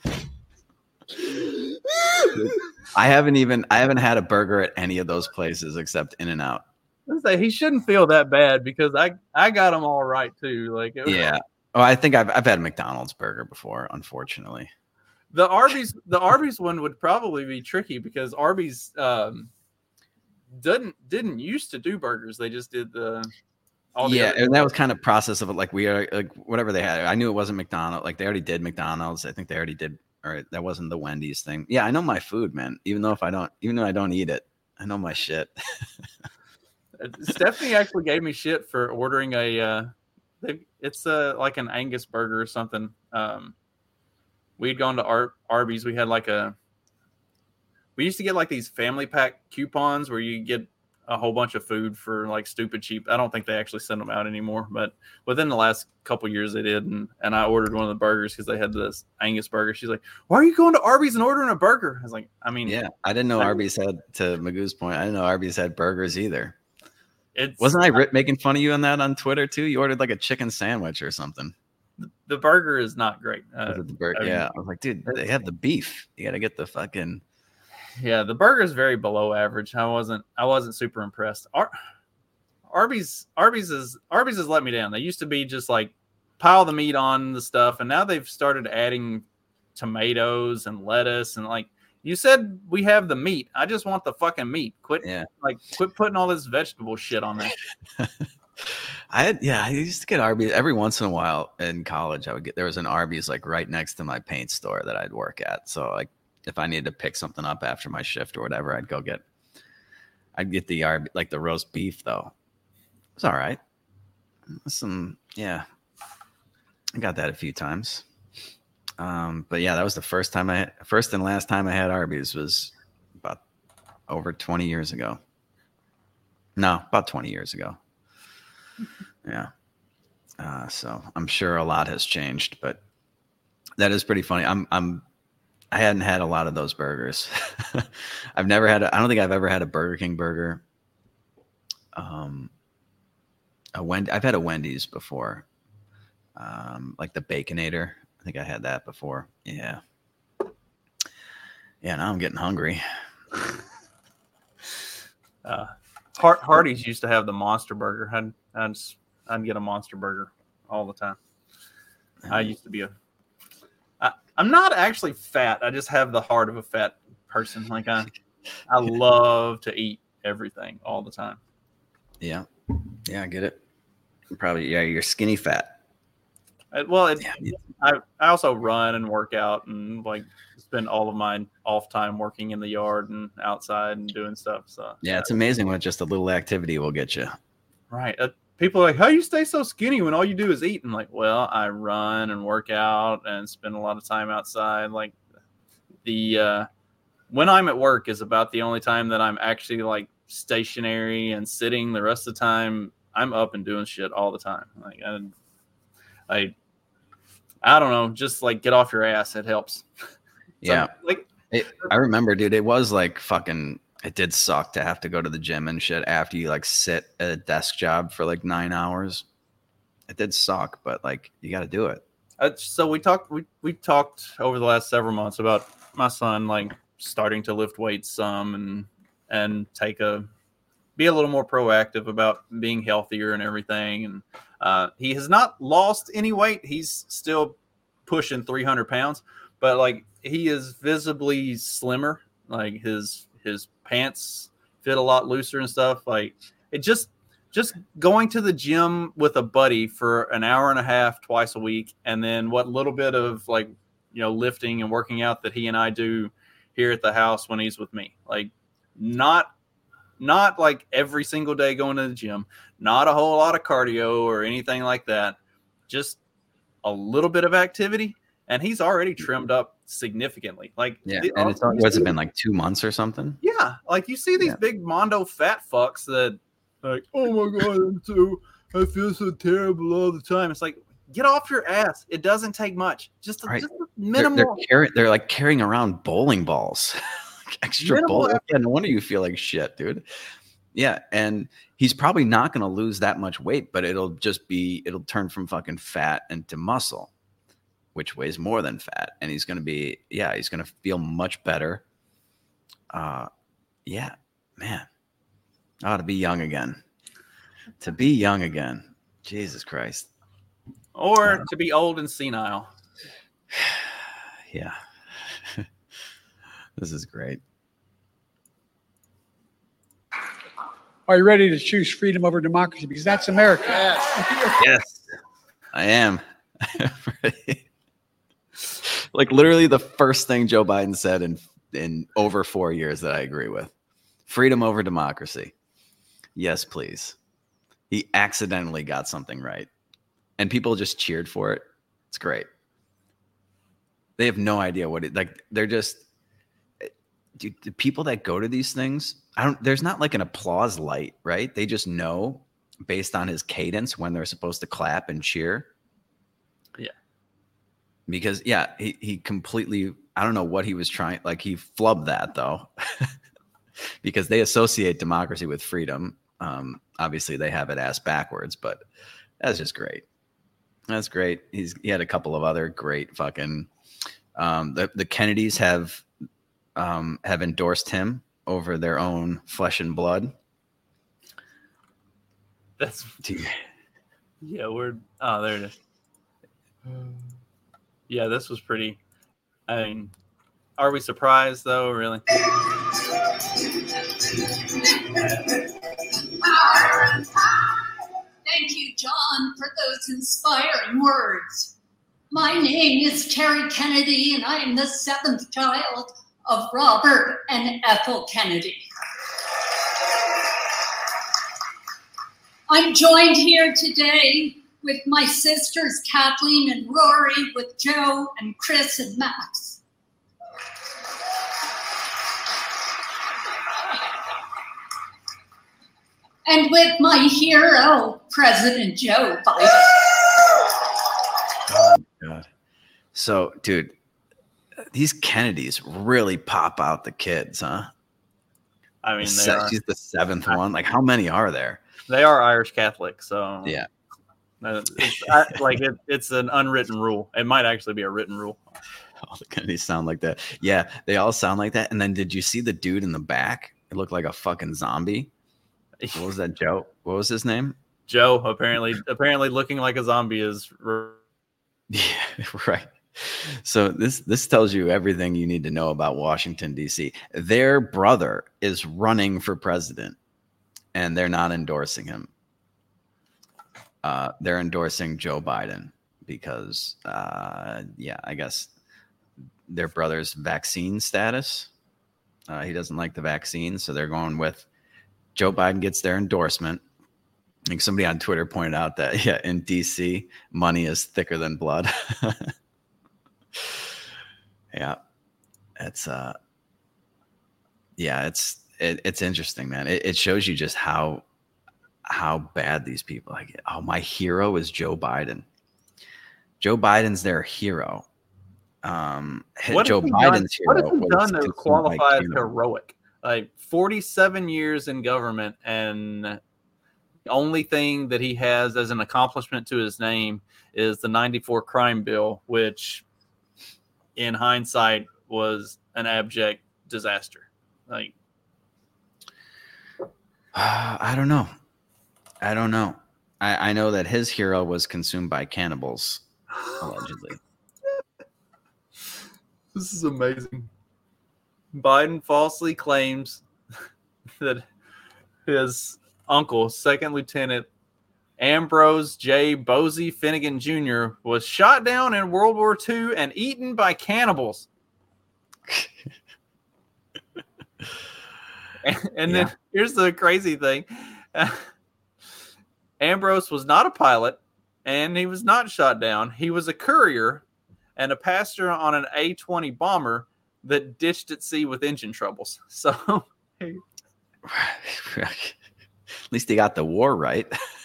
I haven't even I haven't had a burger at any of those places except In-N-Out. Let's say he shouldn't feel that bad because I I got them all right too. Like it was- Yeah. Oh, I think I've I've had a McDonald's burger before, unfortunately. the Arby's the Arby's one would probably be tricky because Arby's um didn't didn't used to do burgers. They just did the all the Yeah, other- and that was kind of process of it. Like we are like whatever they had. I knew it wasn't McDonald's. Like they already did McDonald's. I think they already did. Or that wasn't the Wendy's thing. Yeah, I know my food, man. Even though if I don't, even though I don't eat it, I know my shit. Stephanie actually gave me shit for ordering a. Uh, they, it's uh like an Angus burger or something. Um, we'd gone to Ar- Arby's. We had like a. We used to get like these family pack coupons where you get a whole bunch of food for like stupid cheap. I don't think they actually send them out anymore, but within the last couple years they did. And, and I ordered one of the burgers because they had this Angus burger. She's like, "Why are you going to Arby's and ordering a burger?" I was like, I mean, Yeah, I didn't know I- Arby's had. To Magoo's point, I didn't know Arby's had burgers either. it's Wasn't I ri- making fun of you on that on Twitter too? You ordered like a chicken sandwich or something. the burger is not great. Uh, Was it the bur- I mean, yeah, I was like, dude, they have the beef. You got to get the fucking. Yeah, the burger is very below average. I wasn't I wasn't super impressed. Ar- Arby's Arby's is Arby's has let me down. They used to be just like pile the meat on the stuff, and now they've started adding tomatoes and lettuce and like you said we have the meat. I just want the fucking meat. Quit Yeah. like quit putting all this vegetable shit on there. I had yeah, I used to get Arby's every once in a while in college. I would get there was an Arby's like right next to my paint store that I'd work at. So like if I needed to pick something up after my shift or whatever, I'd go get I'd get the Arby like the roast beef though. It's all right. Some yeah. I got that a few times. Um, but yeah, that was the first time I had, first and last time I had Arby's was about over twenty years ago. No, about twenty years ago. Yeah. Uh, so I'm sure a lot has changed, but that is pretty funny. I'm, I'm, I hadn't had a lot of those burgers. I've never had, a, I don't think I've ever had a Burger King burger. Um, a Wendy, I've had a Wendy's before. Um, like the Baconator. I think I had that before. Yeah. Yeah. Now I'm getting hungry. Uh, Hart- Hardee's used to have the Monster Burger. I'd, I'd, I'd get a Monster Burger all the time. I used to be a. I, I'm not actually fat. I just have the heart of a fat person. Like I, I love to eat everything all the time. Yeah. Yeah. I get it. Probably. Yeah. You're skinny fat. Uh, Well, it, I I also run and work out and like spend all of my off time working in the yard and outside and doing stuff. So Yeah. It's amazing what just a little activity will get you. right, uh, people are like, "How you stay so skinny when all you do is eat?" I'm like, "Well, I run and work out and spend a lot of time outside. Like the uh, when I'm at work is about the only time that I'm actually like stationary and sitting. The rest of the time, I'm up and doing shit all the time. Like I, I I don't know, just like get off your ass. It helps. Yeah. So, like It, I remember, dude, it was like fucking, it did suck to have to go to the gym and shit after you like sit at a desk job for like nine hours. It did suck, but like you got to do it. Uh, so we talked we, we talked over the last several months about my son like starting to lift weights some and and take a be a little more proactive about being healthier and everything. And uh, he has not lost any weight. He's still pushing three hundred pounds, but like he is visibly slimmer. Like his his pants fit a lot looser and stuff. Like it just just going to the gym with a buddy for an hour and a half twice a week, and then what little bit of like you know lifting and working out that he and I do here at the house when he's with me. Like, not not like every single day going to the gym, not a whole lot of cardio or anything like that. Just a little bit of activity, and he's already trimmed up significantly. Like, Yeah, the- and it's what's it been like two months or something? yeah, like you see these Yeah. big Mondo fat fucks that like, oh my god, I'm so I feel so terrible all the time. It's like, get off your ass. It doesn't take much. Just a, Right. just a They're, minimal. they're, carry, they're like carrying around bowling balls, Like extra Minimal bowling. effort. Yeah, no wonder you feel like shit, dude. Yeah, and he's probably not going to lose that much weight, but it'll just be it'll turn from fucking fat into muscle, which weighs more than fat, and he's going to be yeah, he's going to feel much better. Uh, yeah, man, oh, to be young again, to be young again, Jesus Christ. Or to be old and senile. Yeah. This is great. Are you ready to choose freedom over democracy? Because that's America. Yes, I am. Like literally the first thing Joe Biden said in in over four years that I agree with. Freedom over democracy. Yes, please. He accidentally got something right. And people just cheered for it. It's great. They have no idea what it like. They're just dude, the people that go to these things. I don't. There's not like an applause light, right? They just know based on his cadence when they're supposed to clap and cheer. Yeah. Because yeah, he he completely. I don't know what he was trying. Like he flubbed that though, because they associate democracy with freedom. Um, obviously, they have it ass backwards, but that's just great. That's great. He's he had a couple of other great fucking. Um, the the Kennedys have um, have endorsed him over their own flesh and blood. That's Dude. yeah. We're oh there it is. Yeah, this was pretty. I mean, are we surprised though? Really? Thank you, John, for those inspiring words. My name is Terry Kennedy, and I am the seventh child of Robert and Ethel Kennedy. I'm joined here today with my sisters Kathleen and Rory, with Joe and Chris and Max. And with my hero, President Joe Biden. Oh my God. So, dude, these Kennedys really pop out the kids, huh? I mean, The they se- are, she's the seventh one. Like, how many are there? they are Irish Catholic, so Yeah. uh, it's, I, like it, it's an unwritten rule. It might actually be a written rule. All the Kennedys sound like that. Yeah, they all sound like that. And then did you see the dude in the back? It looked like a fucking zombie. What was that, Joe? What was his name? Joe apparently apparently looking like a zombie is Yeah, right. So this this tells you everything you need to know about Washington, D C. Their brother is running for president, and they're not endorsing him. Uh, they're endorsing Joe Biden because, uh, yeah, I guess their brother's vaccine status. Uh, he doesn't like the vaccine, so they're going with Joe Biden gets their endorsement. I think somebody on Twitter pointed out that, yeah, in D C, money is thicker than blood. Yeah, it's uh, yeah, it's it, it's interesting, man. It, it shows you just how how bad these people. Like, oh, my hero is Joe Biden. Joe Biden's their hero. Um, What Joe has he Biden's done, what hero. has he was done to consumed qualify by as chemo. heroic? Like forty-seven years in government, and the only thing that he has as an accomplishment to his name is the ninety-four crime bill, which in hindsight was an abject disaster. Like, Uh, I don't know. I don't know. I, I know that his hero was consumed by cannibals, allegedly. this is amazing. Biden falsely claims that his uncle, Second Lieutenant Ambrose J. Bosie Finnegan Junior, was shot down in World War Two and eaten by cannibals. And, and then here's the crazy thing. Ambrose was not a pilot, and he was not shot down. He was a courier and a passenger on an A twenty bomber that ditched at sea with engine troubles. So at least he got the war right.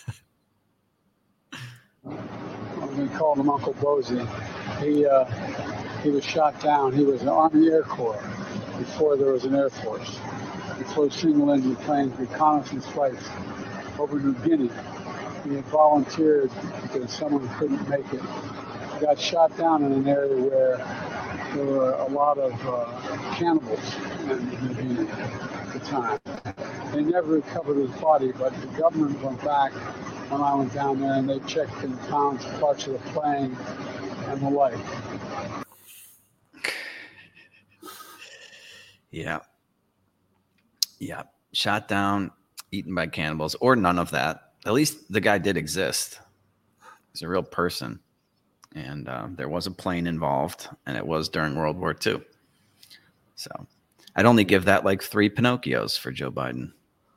We called him Uncle Bozy. He uh, he was shot down. He was an Army Air Corps before there was an Air Force. He flew single-engine planes, reconnaissance flights over New Guinea. He had volunteered because someone couldn't make it. He got shot down in an area where there were a lot of uh, cannibals in New Guinea at the time. They never recovered his body, but the government went back when I went down there, and they checked and found parts of the plane and the like. Yeah. Yeah. Shot down, eaten by cannibals, or none of that. At least the guy did exist. He's a real person. And uh, there was a plane involved, and it was during World War Two. So I'd only give that like three Pinocchios for Joe Biden.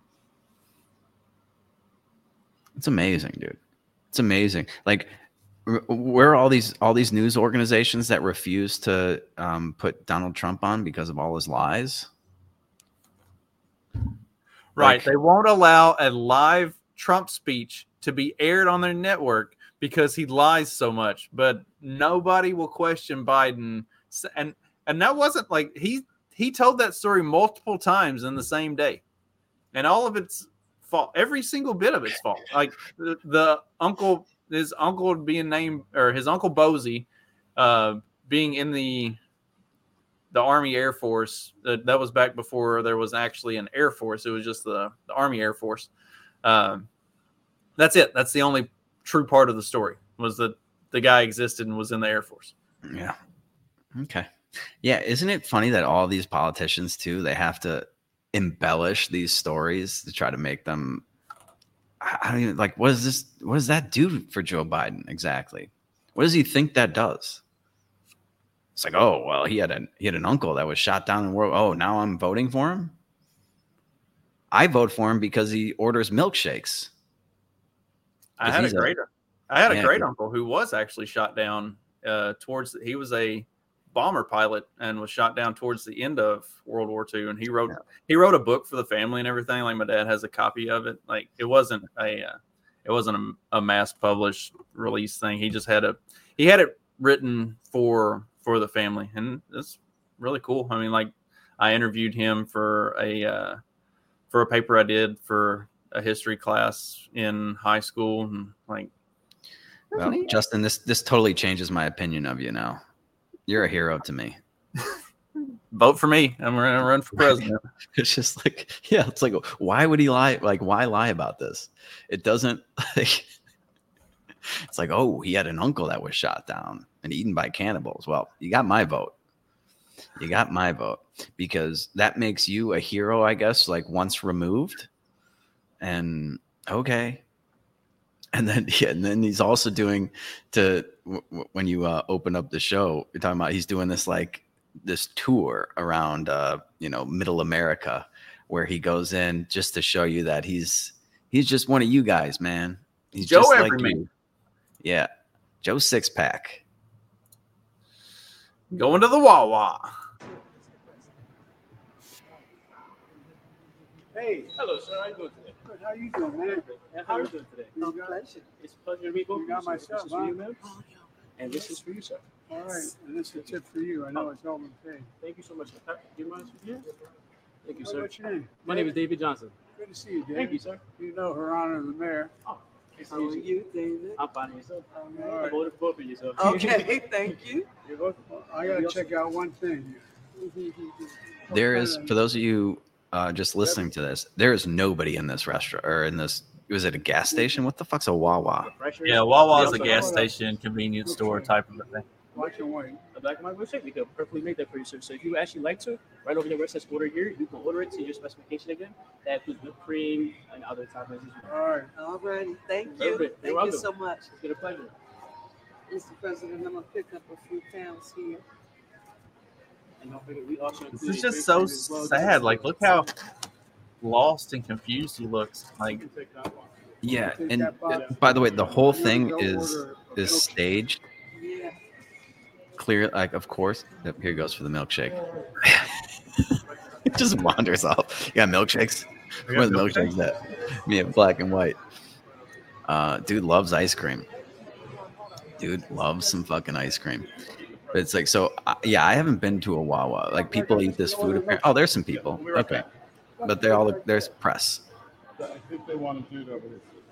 It's amazing, dude. It's amazing. Like, where are all these all these news organizations that refuse to um, put Donald Trump on because of all his lies? Right. Like, they won't allow a live Trump speech to be aired on their network because he lies so much. But nobody will question Biden. And and that wasn't like he he told that story multiple times in the same day. And all of it's fault. Every single bit of it's fault. Like the, the uncle, his uncle being named, or his uncle Bozy, uh, being in the the Army Air Force. Uh, that was back before there was actually an Air Force. It was just the, the Army Air Force. Um, that's it. That's the only true part of the story, was that the guy existed and was in the Air Force. Yeah. Okay. Yeah. Isn't it funny that all these politicians too, they have to embellish these stories to try to make them, I don't even like, what is this? What does that do for Joe Biden exactly? What does he think that does? It's like, oh, well, he had a, he had an uncle that was shot down in world. Oh, now I'm voting for him. I vote for him because he orders milkshakes. I had a great, a, I had yeah, a great uncle who was actually shot down uh, towards, he was a bomber pilot and was shot down towards the end of World War Two. And he wrote, yeah. he wrote a book for the family and everything. Like my dad has a copy of it. Like it wasn't a, uh, it wasn't a, a mass published release thing. He just had a, he had it written for, for the family. And it's really cool. I mean, like I interviewed him for a, uh, for a paper I did for a history class in high school. And like, well, Justin, this, this totally changes my opinion of you now. You're a hero to me. Vote for me. I'm going to run for president. It's just like, yeah, it's like, why would he lie? Like, why lie about this? It doesn't like, it's like, oh, he had an uncle that was shot down and eaten by cannibals. Well, you got my vote. You got my vote because that makes you a hero, I guess, like once removed. And okay. And then, yeah, and then he's also doing to w- when you uh, open up the show, you're talking about he's doing this like this tour around, uh, you know, middle America where he goes in just to show you that he's he's just one of you guys, man. He's Joe just like Everyman. you. Yeah. Joe Six Pack. Going to the Wawa. Hey. Hello, sir. How you doing today? Good. How you doing, man? And how are you doing today? No pleasure. It's a pleasure to meet both of you. Got myself, this is for you, ma'am. Oh, yeah. And this is for you, sir. All right. And this is a tip for you. I know it's all been paid. Thank you so much. Do you mind? Yeah. Thank you, sir. What's your name? My name is David Johnson. Good to see you, David. Thank you, sir. You know Her Honor the Mayor. Oh. How are you, David? I'm fine, yourself. All right. I voted for both of you, so. Okay, thank you. You're welcome. I got to check out one thing. There is, for those of you uh, just listening to this, there is nobody in this restaurant or in this. Was it a gas station? What the fuck's a Wawa? Yeah, Wawa is a gas station, convenience store type of a thing. Black and white. A black and white milkshake, we can perfectly make that for you, sir. So if you actually like to, right over there where it says order here, you can order it to your specification again. That includes whipped cream and other toppings as well. All right. All righty. Thank you. Perfect. Thank You're you welcome. so much. It's been a pleasure. Mister President, I'm going to pick up a few pounds here. And don't forget, we also This is just so sad. Like, look how lost and confused he looks. Like, Yeah, and uh, by the way, the whole thing is is staged. Clear, like of course. Yep, here goes for the milkshake. It just wanders off. Yeah, milkshakes. Where are the milkshakes at? Yeah, black and white. Uh, dude loves ice cream. Dude loves some fucking ice cream. But it's like, so uh, yeah, I haven't been to a Wawa. Like people eat this food. Apparently. Oh, there's some people. Okay, but they all there's press. I think they want to do that.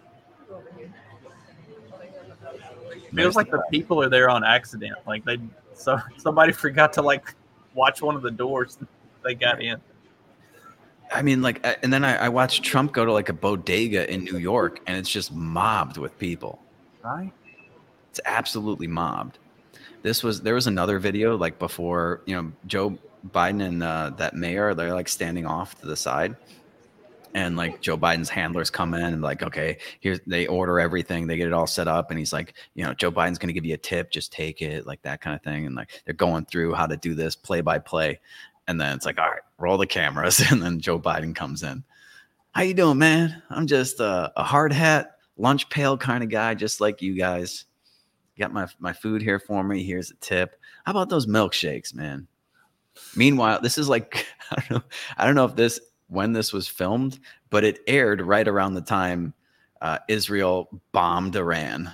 feels like the people are there on accident. Like they, so somebody forgot to like watch one of the doors they got in. I mean, like, and then I, I watched Trump go to like a bodega in New York, and it's just mobbed with people. Right? It's absolutely mobbed. This was there was another video like before, you know, Joe Biden and uh, that mayor, they're like standing off to the side, and like Joe Biden's handlers come in and like, okay, here's they order everything, they get it all set up, and he's like, you know, Joe Biden's going to give you a tip, just take it, like that kind of thing, and like they're going through how to do this play by play. And then it's like, all right, roll the cameras. And then Joe Biden comes in. How you doing, man? I'm just a, a hard hat, lunch pail kind of guy, just like you guys. Got my, my food here for me. Here's a tip. How about those milkshakes, man? Meanwhile, this is like, I don't know, I don't know if this, when this was filmed, but it aired right around the time uh, Israel bombed Iran.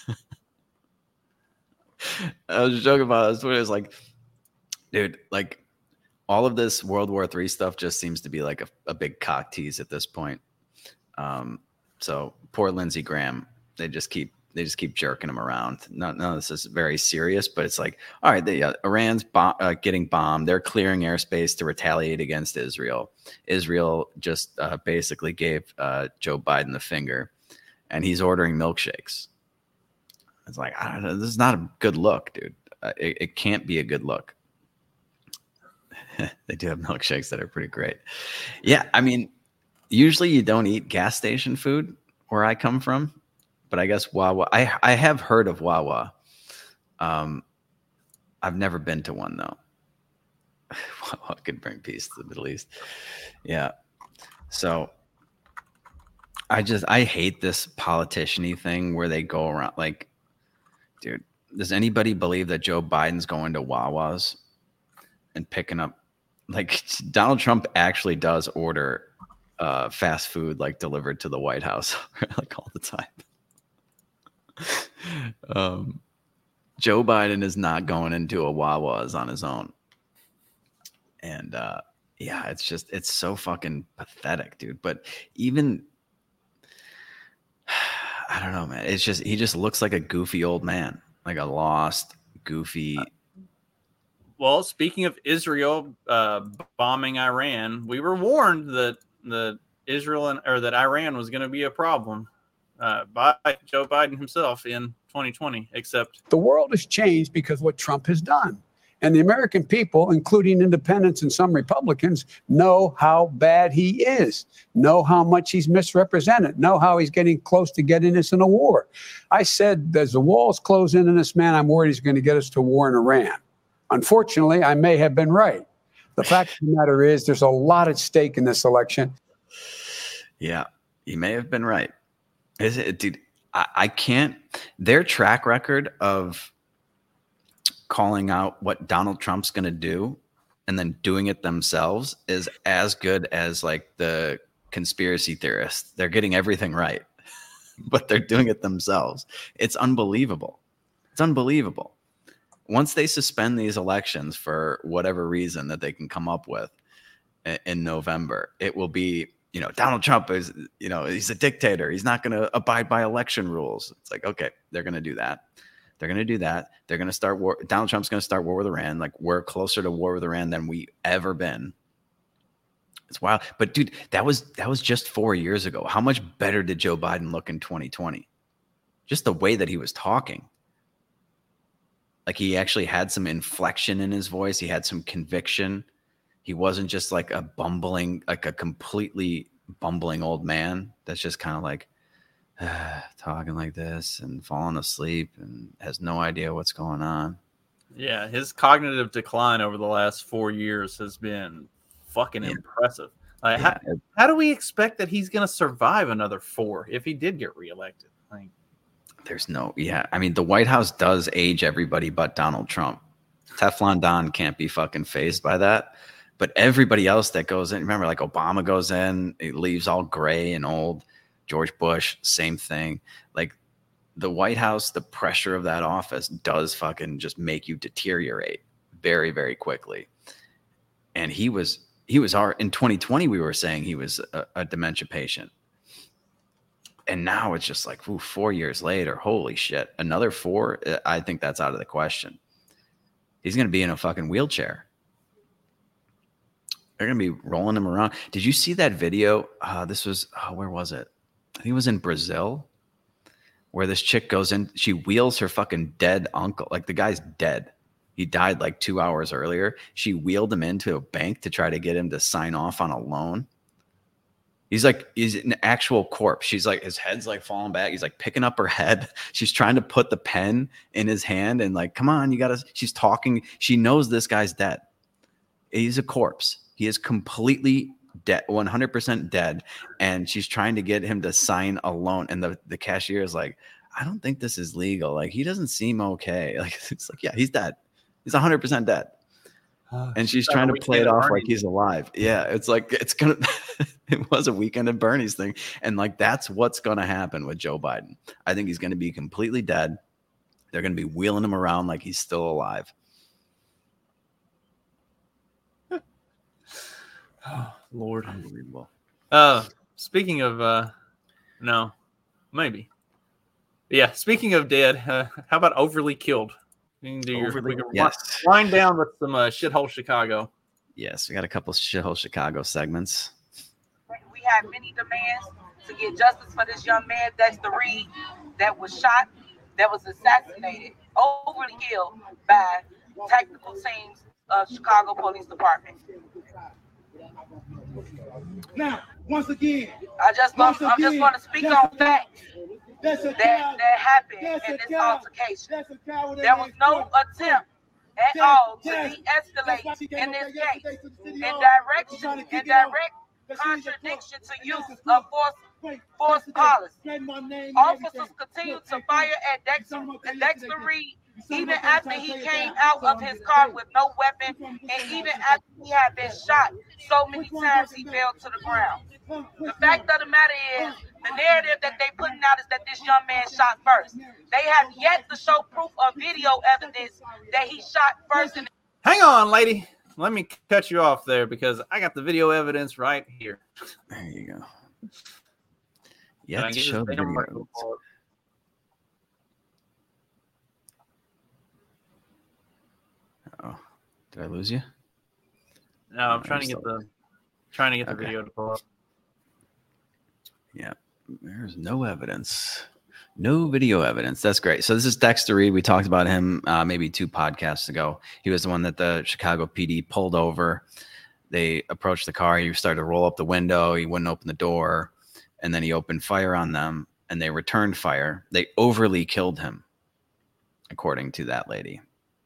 I was joking about it. It was like, dude, like, all of this World War Three stuff just seems to be like a, a big cock tease at this point. Um, so poor Lindsey Graham, they just keep they just keep jerking him around. None, none of this is very serious, but it's like, all right, they, uh, Iran's bomb, uh, getting bombed. They're clearing airspace to retaliate against Israel. Israel just uh, basically gave uh, Joe Biden the finger, and he's ordering milkshakes. It's like, I don't know. This is not a good look, dude. Uh, it, it can't be a good look. They do have milkshakes that are pretty great. Yeah, I mean, usually you don't eat gas station food where I come from, but I guess Wawa. I I have heard of Wawa. Um, I've never been to one though. Wawa could bring peace to the Middle East. Yeah. So I just I hate this politician-y thing where they go around like, dude. Does anybody believe that Joe Biden's going to Wawa's and picking up? Like Donald Trump actually does order uh, fast food like delivered to the White House like all the time. um, Joe Biden is not going into a Wawa's on his own. And uh, yeah, it's just, it's so fucking pathetic, dude. But even, I don't know, man. It's just, he just looks like a goofy old man, like a lost, goofy. Well, speaking of Israel uh, bombing Iran, we were warned that the Israel and or that Iran was going to be a problem uh, by Joe Biden himself in twenty twenty. Except the world has changed because of what Trump has done, and the American people, including independents and some Republicans, know how bad he is, know how much he's misrepresented, know how he's getting close to getting us in a war. I said, as the walls close in on this man, I'm worried he's going to get us to war in Iran. Unfortunately, I may have been right. The fact of the matter is there's a lot at stake in this election. Yeah, you may have been right. Is it, dude? I, I can't. Their track record of calling out what Donald Trump's going to do and then doing it themselves is as good as like the conspiracy theorists. They're getting everything right, but they're doing it themselves. It's unbelievable. It's unbelievable. Once they suspend these elections for whatever reason that they can come up with in November, it will be, you know, Donald Trump is, you know, he's a dictator. He's not going to abide by election rules. It's like, okay, they're going to do that. They're going to do that. They're going to start war. Donald Trump's going to start war with Iran. Like we're closer to war with Iran than we ever been. It's wild. But dude, that was, that was just four years ago. How much better did Joe Biden look in twenty twenty? Just the way that he was talking. Like he actually had some inflection in his voice. He had some conviction. He wasn't just like a bumbling, like a completely bumbling old man that's just kind of like uh, talking like this and falling asleep and has no idea what's going on. Yeah, his cognitive decline over the last four years has been fucking yeah. impressive. Like, Yeah. how, how do we expect that he's going to survive another four if he did get reelected? Like, There's no, yeah. I mean, the White House does age everybody but Donald Trump. Teflon Don can't be fucking phased by that. But everybody else that goes in, remember, like Obama goes in, it leaves all gray and old. George Bush, same thing. Like the White House, the pressure of that office does fucking just make you deteriorate very, very quickly. And he was, he was our, in twenty twenty, we were saying he was a, a dementia patient. And now it's just like, ooh, four years later, holy shit. Another four, I think that's out of the question. He's going to be in a fucking wheelchair. They're going to be rolling him around. Did you see that video? Uh, this was, oh, where was it? I think it was in Brazil, where this chick goes in, she wheels her fucking dead uncle. Like the guy's dead. He died like two hours earlier. She wheeled him into a bank to try to get him to sign off on a loan. He's like, he's an actual corpse. She's like, his head's like falling back. He's like picking up her head. She's trying to put the pen in his hand and like, come on, you gotta, she's talking. She knows this guy's dead. He's a corpse. He is completely dead, one hundred percent dead. And she's trying to get him to sign a loan. And the, the cashier is like, I don't think this is legal. Like, he doesn't seem okay. Like, it's like, yeah, he's dead. He's one hundred percent dead. And she's trying to play it off like he's alive. Yeah, it's like it's gonna. It was a Weekend at Bernie's thing, and like that's what's gonna happen with Joe Biden. I think he's gonna be completely dead. They're gonna be wheeling him around like he's still alive. oh, Lord, unbelievable. Uh, speaking of, uh, no, maybe, yeah. Speaking of dead, uh, how about overly killed? You can do your, Overly- we can yes. wind down with some uh, shithole Chicago. Yes, we got a couple shithole Chicago segments. We have many demands to get justice for this young man, Dexter Reed, that was shot, that was assassinated, overly killed by technical teams of Chicago Police Department. Now, once again, I just want, once I just again, want to speak that's on facts that's a that, coward. that happened That's a in this coward. altercation. That's a coward. There was no attempt at Yes, all to yes. de-escalate That's why she came in over this there case. yesterday to the city In hall. direction, Trying to in kick it off. direct But she was a contradiction to crook. use That's a of force, Wait, force yesterday, policy. said my name and Officers everything. continued Look, to hey, fire hey, at Dexter, something about that Dexter yesterday, Reed, Something even about that after trying to he take it came down. out So of I'm his just car saying. with no weapon, and even after he had been shot so many times he fell to the ground. The fact of the matter is, the narrative that they putting out is that this young man shot first. They have yet to show proof of video evidence that he shot first. And Hang on, lady. Let me cut you off there because I got the video evidence right here. There you go. Can Yeah, I to get show this the damn video. record for it? Oh, did I lose you? No, I'm No, trying to you're get still- the trying to get the Okay. video to pull up. Yeah, there's no evidence. No video evidence. That's great. So this is Dexter Reed. We talked about him uh, maybe two podcasts ago. He was the one that the Chicago P D pulled over. They approached the car. He started to roll up the window. He wouldn't open the door. And then he opened fire on them, and they returned fire. They overly killed him, according to that lady.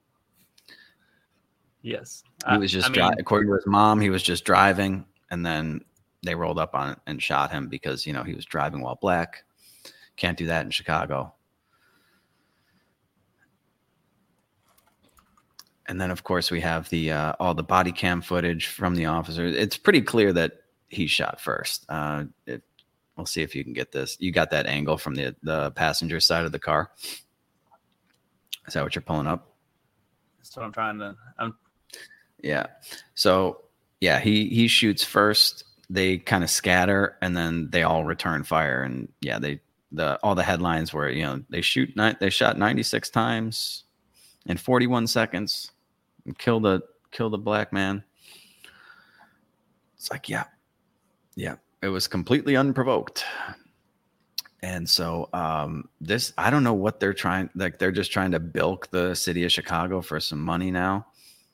Yes. He was just, I dri- mean, according to his mom, he was just driving, and then they rolled up on it and shot him because, you know, he was driving while black. Can't do that in Chicago. And then, of course, we have the uh, all the body cam footage from the officer. It's pretty clear that he shot first. Uh, it, we'll see if you can get this. You got that angle from the the passenger side of the car. Is that what you're pulling up? that's what I'm trying to. I'm Yeah. So yeah, he he shoots first. They kind of scatter, and then they all return fire. And yeah, they the all the headlines were, you know, they shoot ni- they shot ninety-six times in forty-one seconds and killed a killed a black man. It's like, yeah, yeah, it was completely unprovoked. And so um, this, I don't know what they're trying, like they're just trying to bilk the city of Chicago for some money now.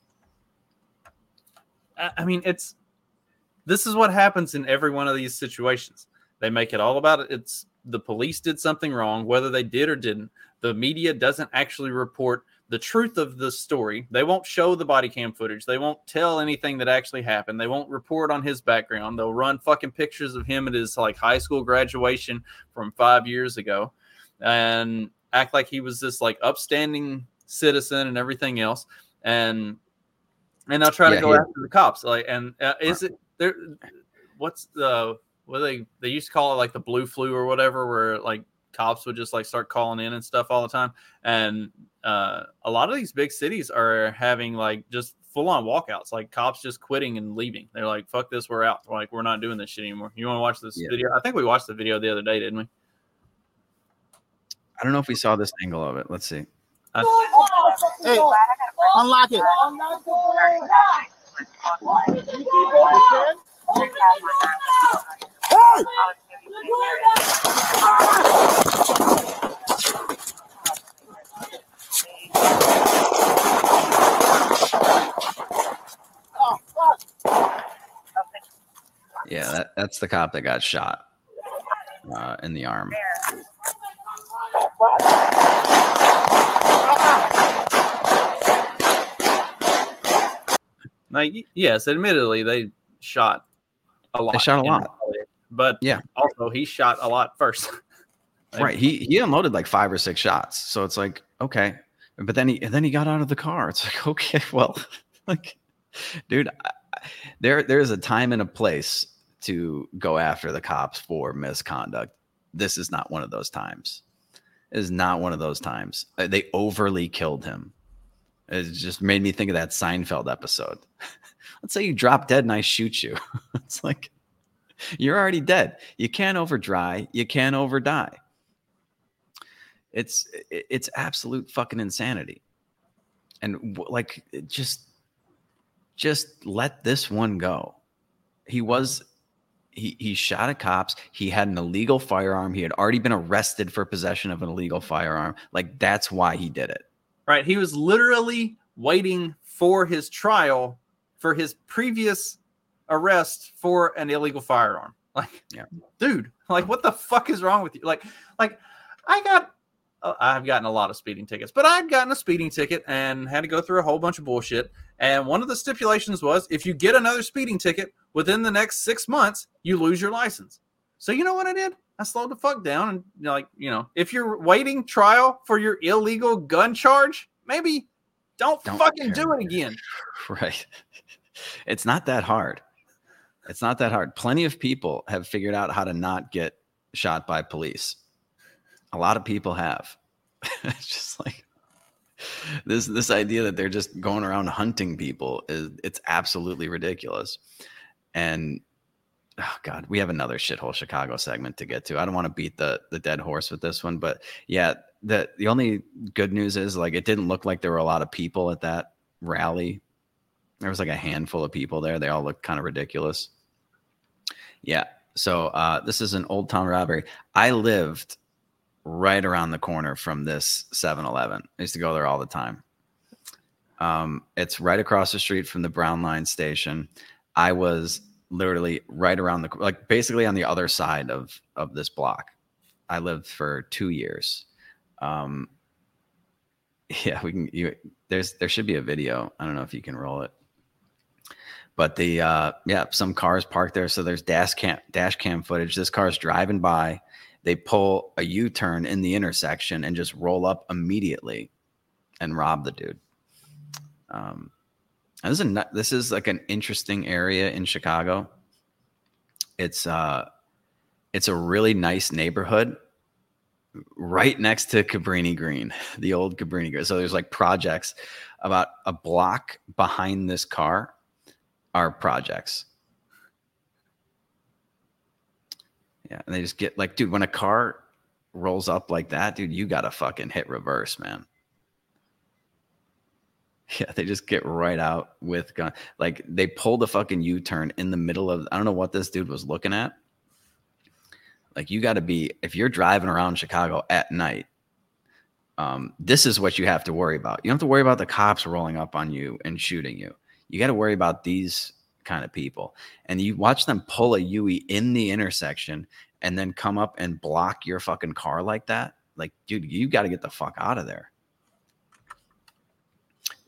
I I mean, it's this is what happens in every one of these situations. They make it all about it. It's the police did something wrong, whether they did or didn't. The media doesn't actually report the truth of the story. They won't show the body cam footage. They won't tell anything that actually happened. They won't report on his background. They'll run fucking pictures of him at his like high school graduation from five years ago and act like he was this like upstanding citizen and everything else. And and they'll try yeah, to go he, after the cops. Like, and uh, is it there? What's the what they they used to call it like the blue flu or whatever, where like cops would just like start calling in and stuff all the time. And uh, a lot of these big cities are having like just full on walkouts, like cops just quitting and leaving. They're like, fuck this, we're out. We're like, we're not doing this shit anymore. You want to watch this yeah. video? I think we watched the video the other day, didn't we? I don't know if we saw this angle of it. Let's see. Uh, hey, unlock it. Hey! Yeah, that, that's the cop that got shot uh, in the arm. Like, yes, admittedly, they shot a lot. They shot a lot. But yeah, also he shot a lot first. Like, right. He he unloaded like five or six shots. So it's like, okay. But then he and then he got out of the car. It's like, okay, well, like, dude, I, there there's a time and a place to go after the cops for misconduct. This is not one of those times. It is not one of those times. They overly killed him. It just made me think of that Seinfeld episode. Let's say you drop dead and I shoot you. It's like, you're already dead. You can't overdry. You can't overdie. It's it's absolute fucking insanity. And like, just just let this one go. He was he he shot at cops. He had an illegal firearm. He had already been arrested for possession of an illegal firearm. Like, that's why he did it. Right. He was literally waiting for his trial for his previous arrest for an illegal firearm. Like, yeah, dude, like, what the fuck is wrong with you? Like, like I got, uh, I've gotten a lot of speeding tickets, but I'd gotten a speeding ticket and had to go through a whole bunch of bullshit. And one of the stipulations was, if you get another speeding ticket within the next six months, you lose your license. So you know what I did? I slowed the fuck down. And you know, like, you know, if you're waiting trial for your illegal gun charge, maybe don't, don't fucking care. do it again. Right. It's not that hard. It's not that hard. Plenty of people have figured out how to not get shot by police. A lot of people have. It's just like this, this idea that they're just going around hunting people is, it's absolutely ridiculous. And oh God, we have another shithole Chicago segment to get to. I don't want to beat the, the dead horse with this one, but yeah, the, the only good news is, like, it didn't look like there were a lot of people at that rally. There was like a handful of people there. They all looked kind of ridiculous. Yeah. So uh, this is an Old Town robbery. I lived right around the corner from this seven eleven. I used to go there all the time. Um, it's right across the street from the Brown Line station. I was literally right around the, like, basically on the other side of, of this block. I lived for two years. Um, yeah, we can, you, there's, there should be a video. I don't know if you can roll it. But the, uh, yeah, some cars parked there. So there's dash cam, dash cam footage. This car's driving by. They pull a U-turn in the intersection and just roll up immediately and rob the dude. Um, this is a, this is like an interesting area in Chicago. It's uh, it's a really nice neighborhood right next to Cabrini Green, the old Cabrini Green. So there's like projects about a block behind this car. Are projects. Yeah, and they just get like, dude, when a car rolls up like that, dude, you gotta fucking hit reverse, man. Yeah, they just get right out with gun. Like, they pulled a fucking U-turn in the middle of, I don't know what this dude was looking at. Like, you gotta be, if you're driving around Chicago at night, um, this is what you have to worry about. You don't have to worry about the cops rolling up on you and shooting you. You got to worry about these kind of people. And you watch them pull a U-turn in the intersection and then come up and block your fucking car like that. Like, dude, you got to get the fuck out of there.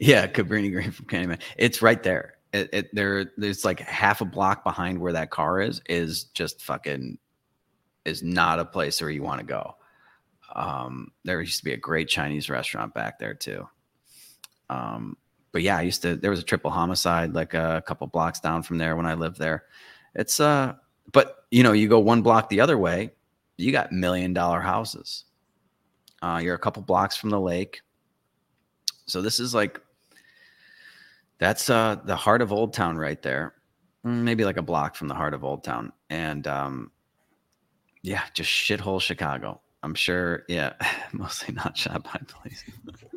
Yeah, Cabrini Green from Candyman. It's right there. It, it there. There's like half a block behind where that car is. Is just fucking. Is not a place where you want to go. Um, there used to be a great Chinese restaurant back there too. Um, but yeah, I used to. There was a triple homicide like a couple blocks down from there when I lived there. It's uh, but you know, you go one block the other way, you got million dollar houses. Uh, you're a couple blocks from the lake. So this is like, that's uh, the heart of Old Town right there. Maybe like a block from the heart of Old Town. And um, yeah, just shithole Chicago. I'm sure, yeah, mostly not shot by police.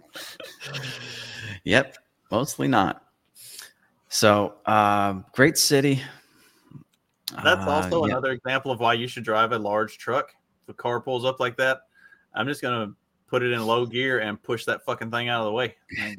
Yep, mostly not. So uh, great city. That's also uh, yeah. another example of why you should drive a large truck. If a car pulls up like that, I'm just going to put it in low gear and push that fucking thing out of the way.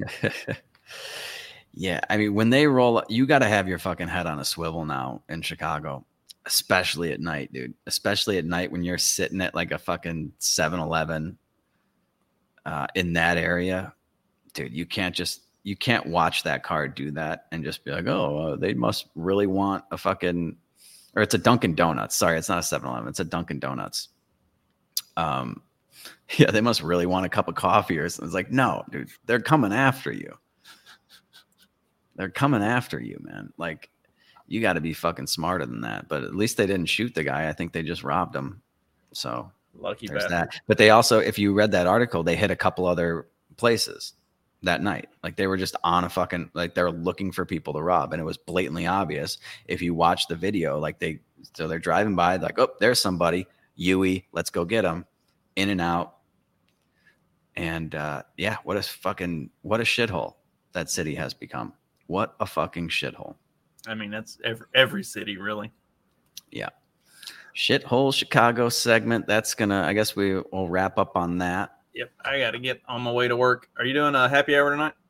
Yeah, I mean, when they roll, you got to have your fucking head on a swivel now in Chicago, especially at night, dude. Especially at night when you're sitting at like a fucking seven eleven uh, in that area. Dude, you can't just, you can't watch that car do that and just be like, oh, uh, they must really want a fucking, or it's a Dunkin' Donuts. Sorry, it's not a seven eleven. It's a Dunkin' Donuts. Um, yeah, they must really want a cup of coffee or something. It's like, no, dude, they're coming after you. They're coming after you, man. Like, you got to be fucking smarter than that. But at least they didn't shoot the guy. I think they just robbed him. So lucky there's bastard. that. But they also, if you read that article, they hit a couple other places that night. Like they were just on a fucking, like they were looking for people to rob. And it was blatantly obvious if you watch the video. Like they, so they're driving by, like, oh, there's somebody. Yui, let's go get him. In and out. And uh, yeah, what a fucking, what a shithole that city has become. What a fucking shithole. I mean, that's every, every city, really. Yeah. Shithole Chicago segment. That's going to, I guess we will wrap up on that. Yep. I got to get on my way to work. Are you doing a happy hour tonight?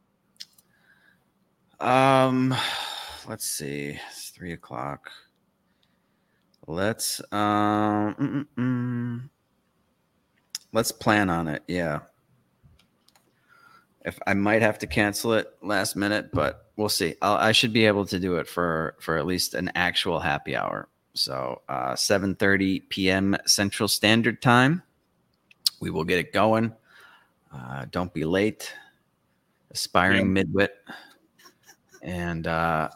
Um, let's see. It's three o'clock. Let's, um, mm, mm, mm. let's plan on it. Yeah. If I might have to cancel it last minute, but we'll see. I'll, I should be able to do it for, for at least an actual happy hour. So uh, seven thirty p.m. Central Standard Time. We will get it going. Uh, don't be late. Aspiring yeah. midwit. And uh,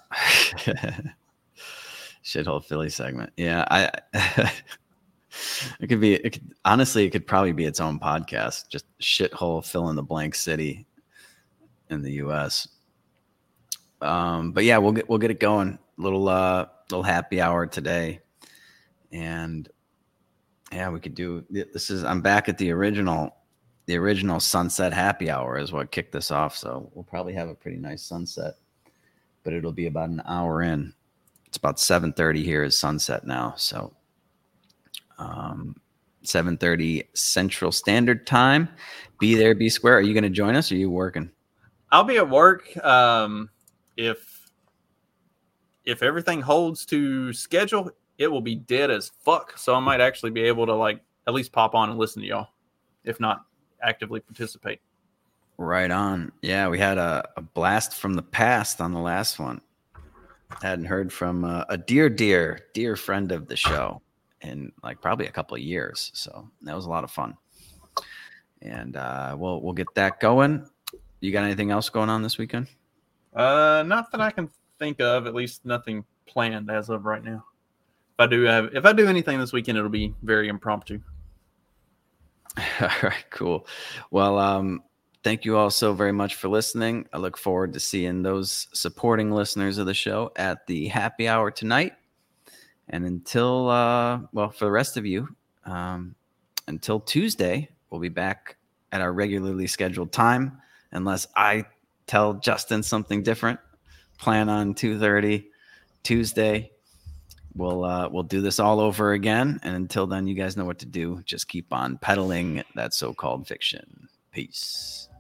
shithole Philly segment. Yeah, I... It could be, it could, honestly, it could probably be its own podcast. Just shithole fill in the blank city in the U S. Um, but yeah, we'll get we'll get it going. Little uh, little happy hour today, and yeah, we could do. This is I'm back at the original, the original sunset happy hour is what kicked this off. So we'll probably have a pretty nice sunset, but it'll be about an hour in. It's about seven thirty here is sunset now. So. Um, seven thirty Central Standard Time. Be there, be square. Are you going to join us? Or are you working? I'll be at work. Um, if if everything holds to schedule, it will be dead as fuck. So I might actually be able to like at least pop on and listen to y'all, if not actively participate. Right on. Yeah, we had a, a blast from the past on the last one. Hadn't heard from uh, a dear, dear, dear friend of the show in like probably a couple of years. So that was a lot of fun. And uh, we'll, we'll get that going. You got anything else going on this weekend? Uh, not that I can think of, at least nothing planned as of right now. If I do have, if I do anything this weekend, it'll be very impromptu. All right, cool. Well, um, thank you all so very much for listening. I look forward to seeing those supporting listeners of the show at the happy hour tonight. And until, uh, well, for the rest of you, um, until Tuesday, we'll be back at our regularly scheduled time, unless I tell Justin something different. Plan on two thirty Tuesday. We'll uh, we'll do this all over again. And until then, you guys know what to do. Just keep on peddling that so-called fiction. Peace.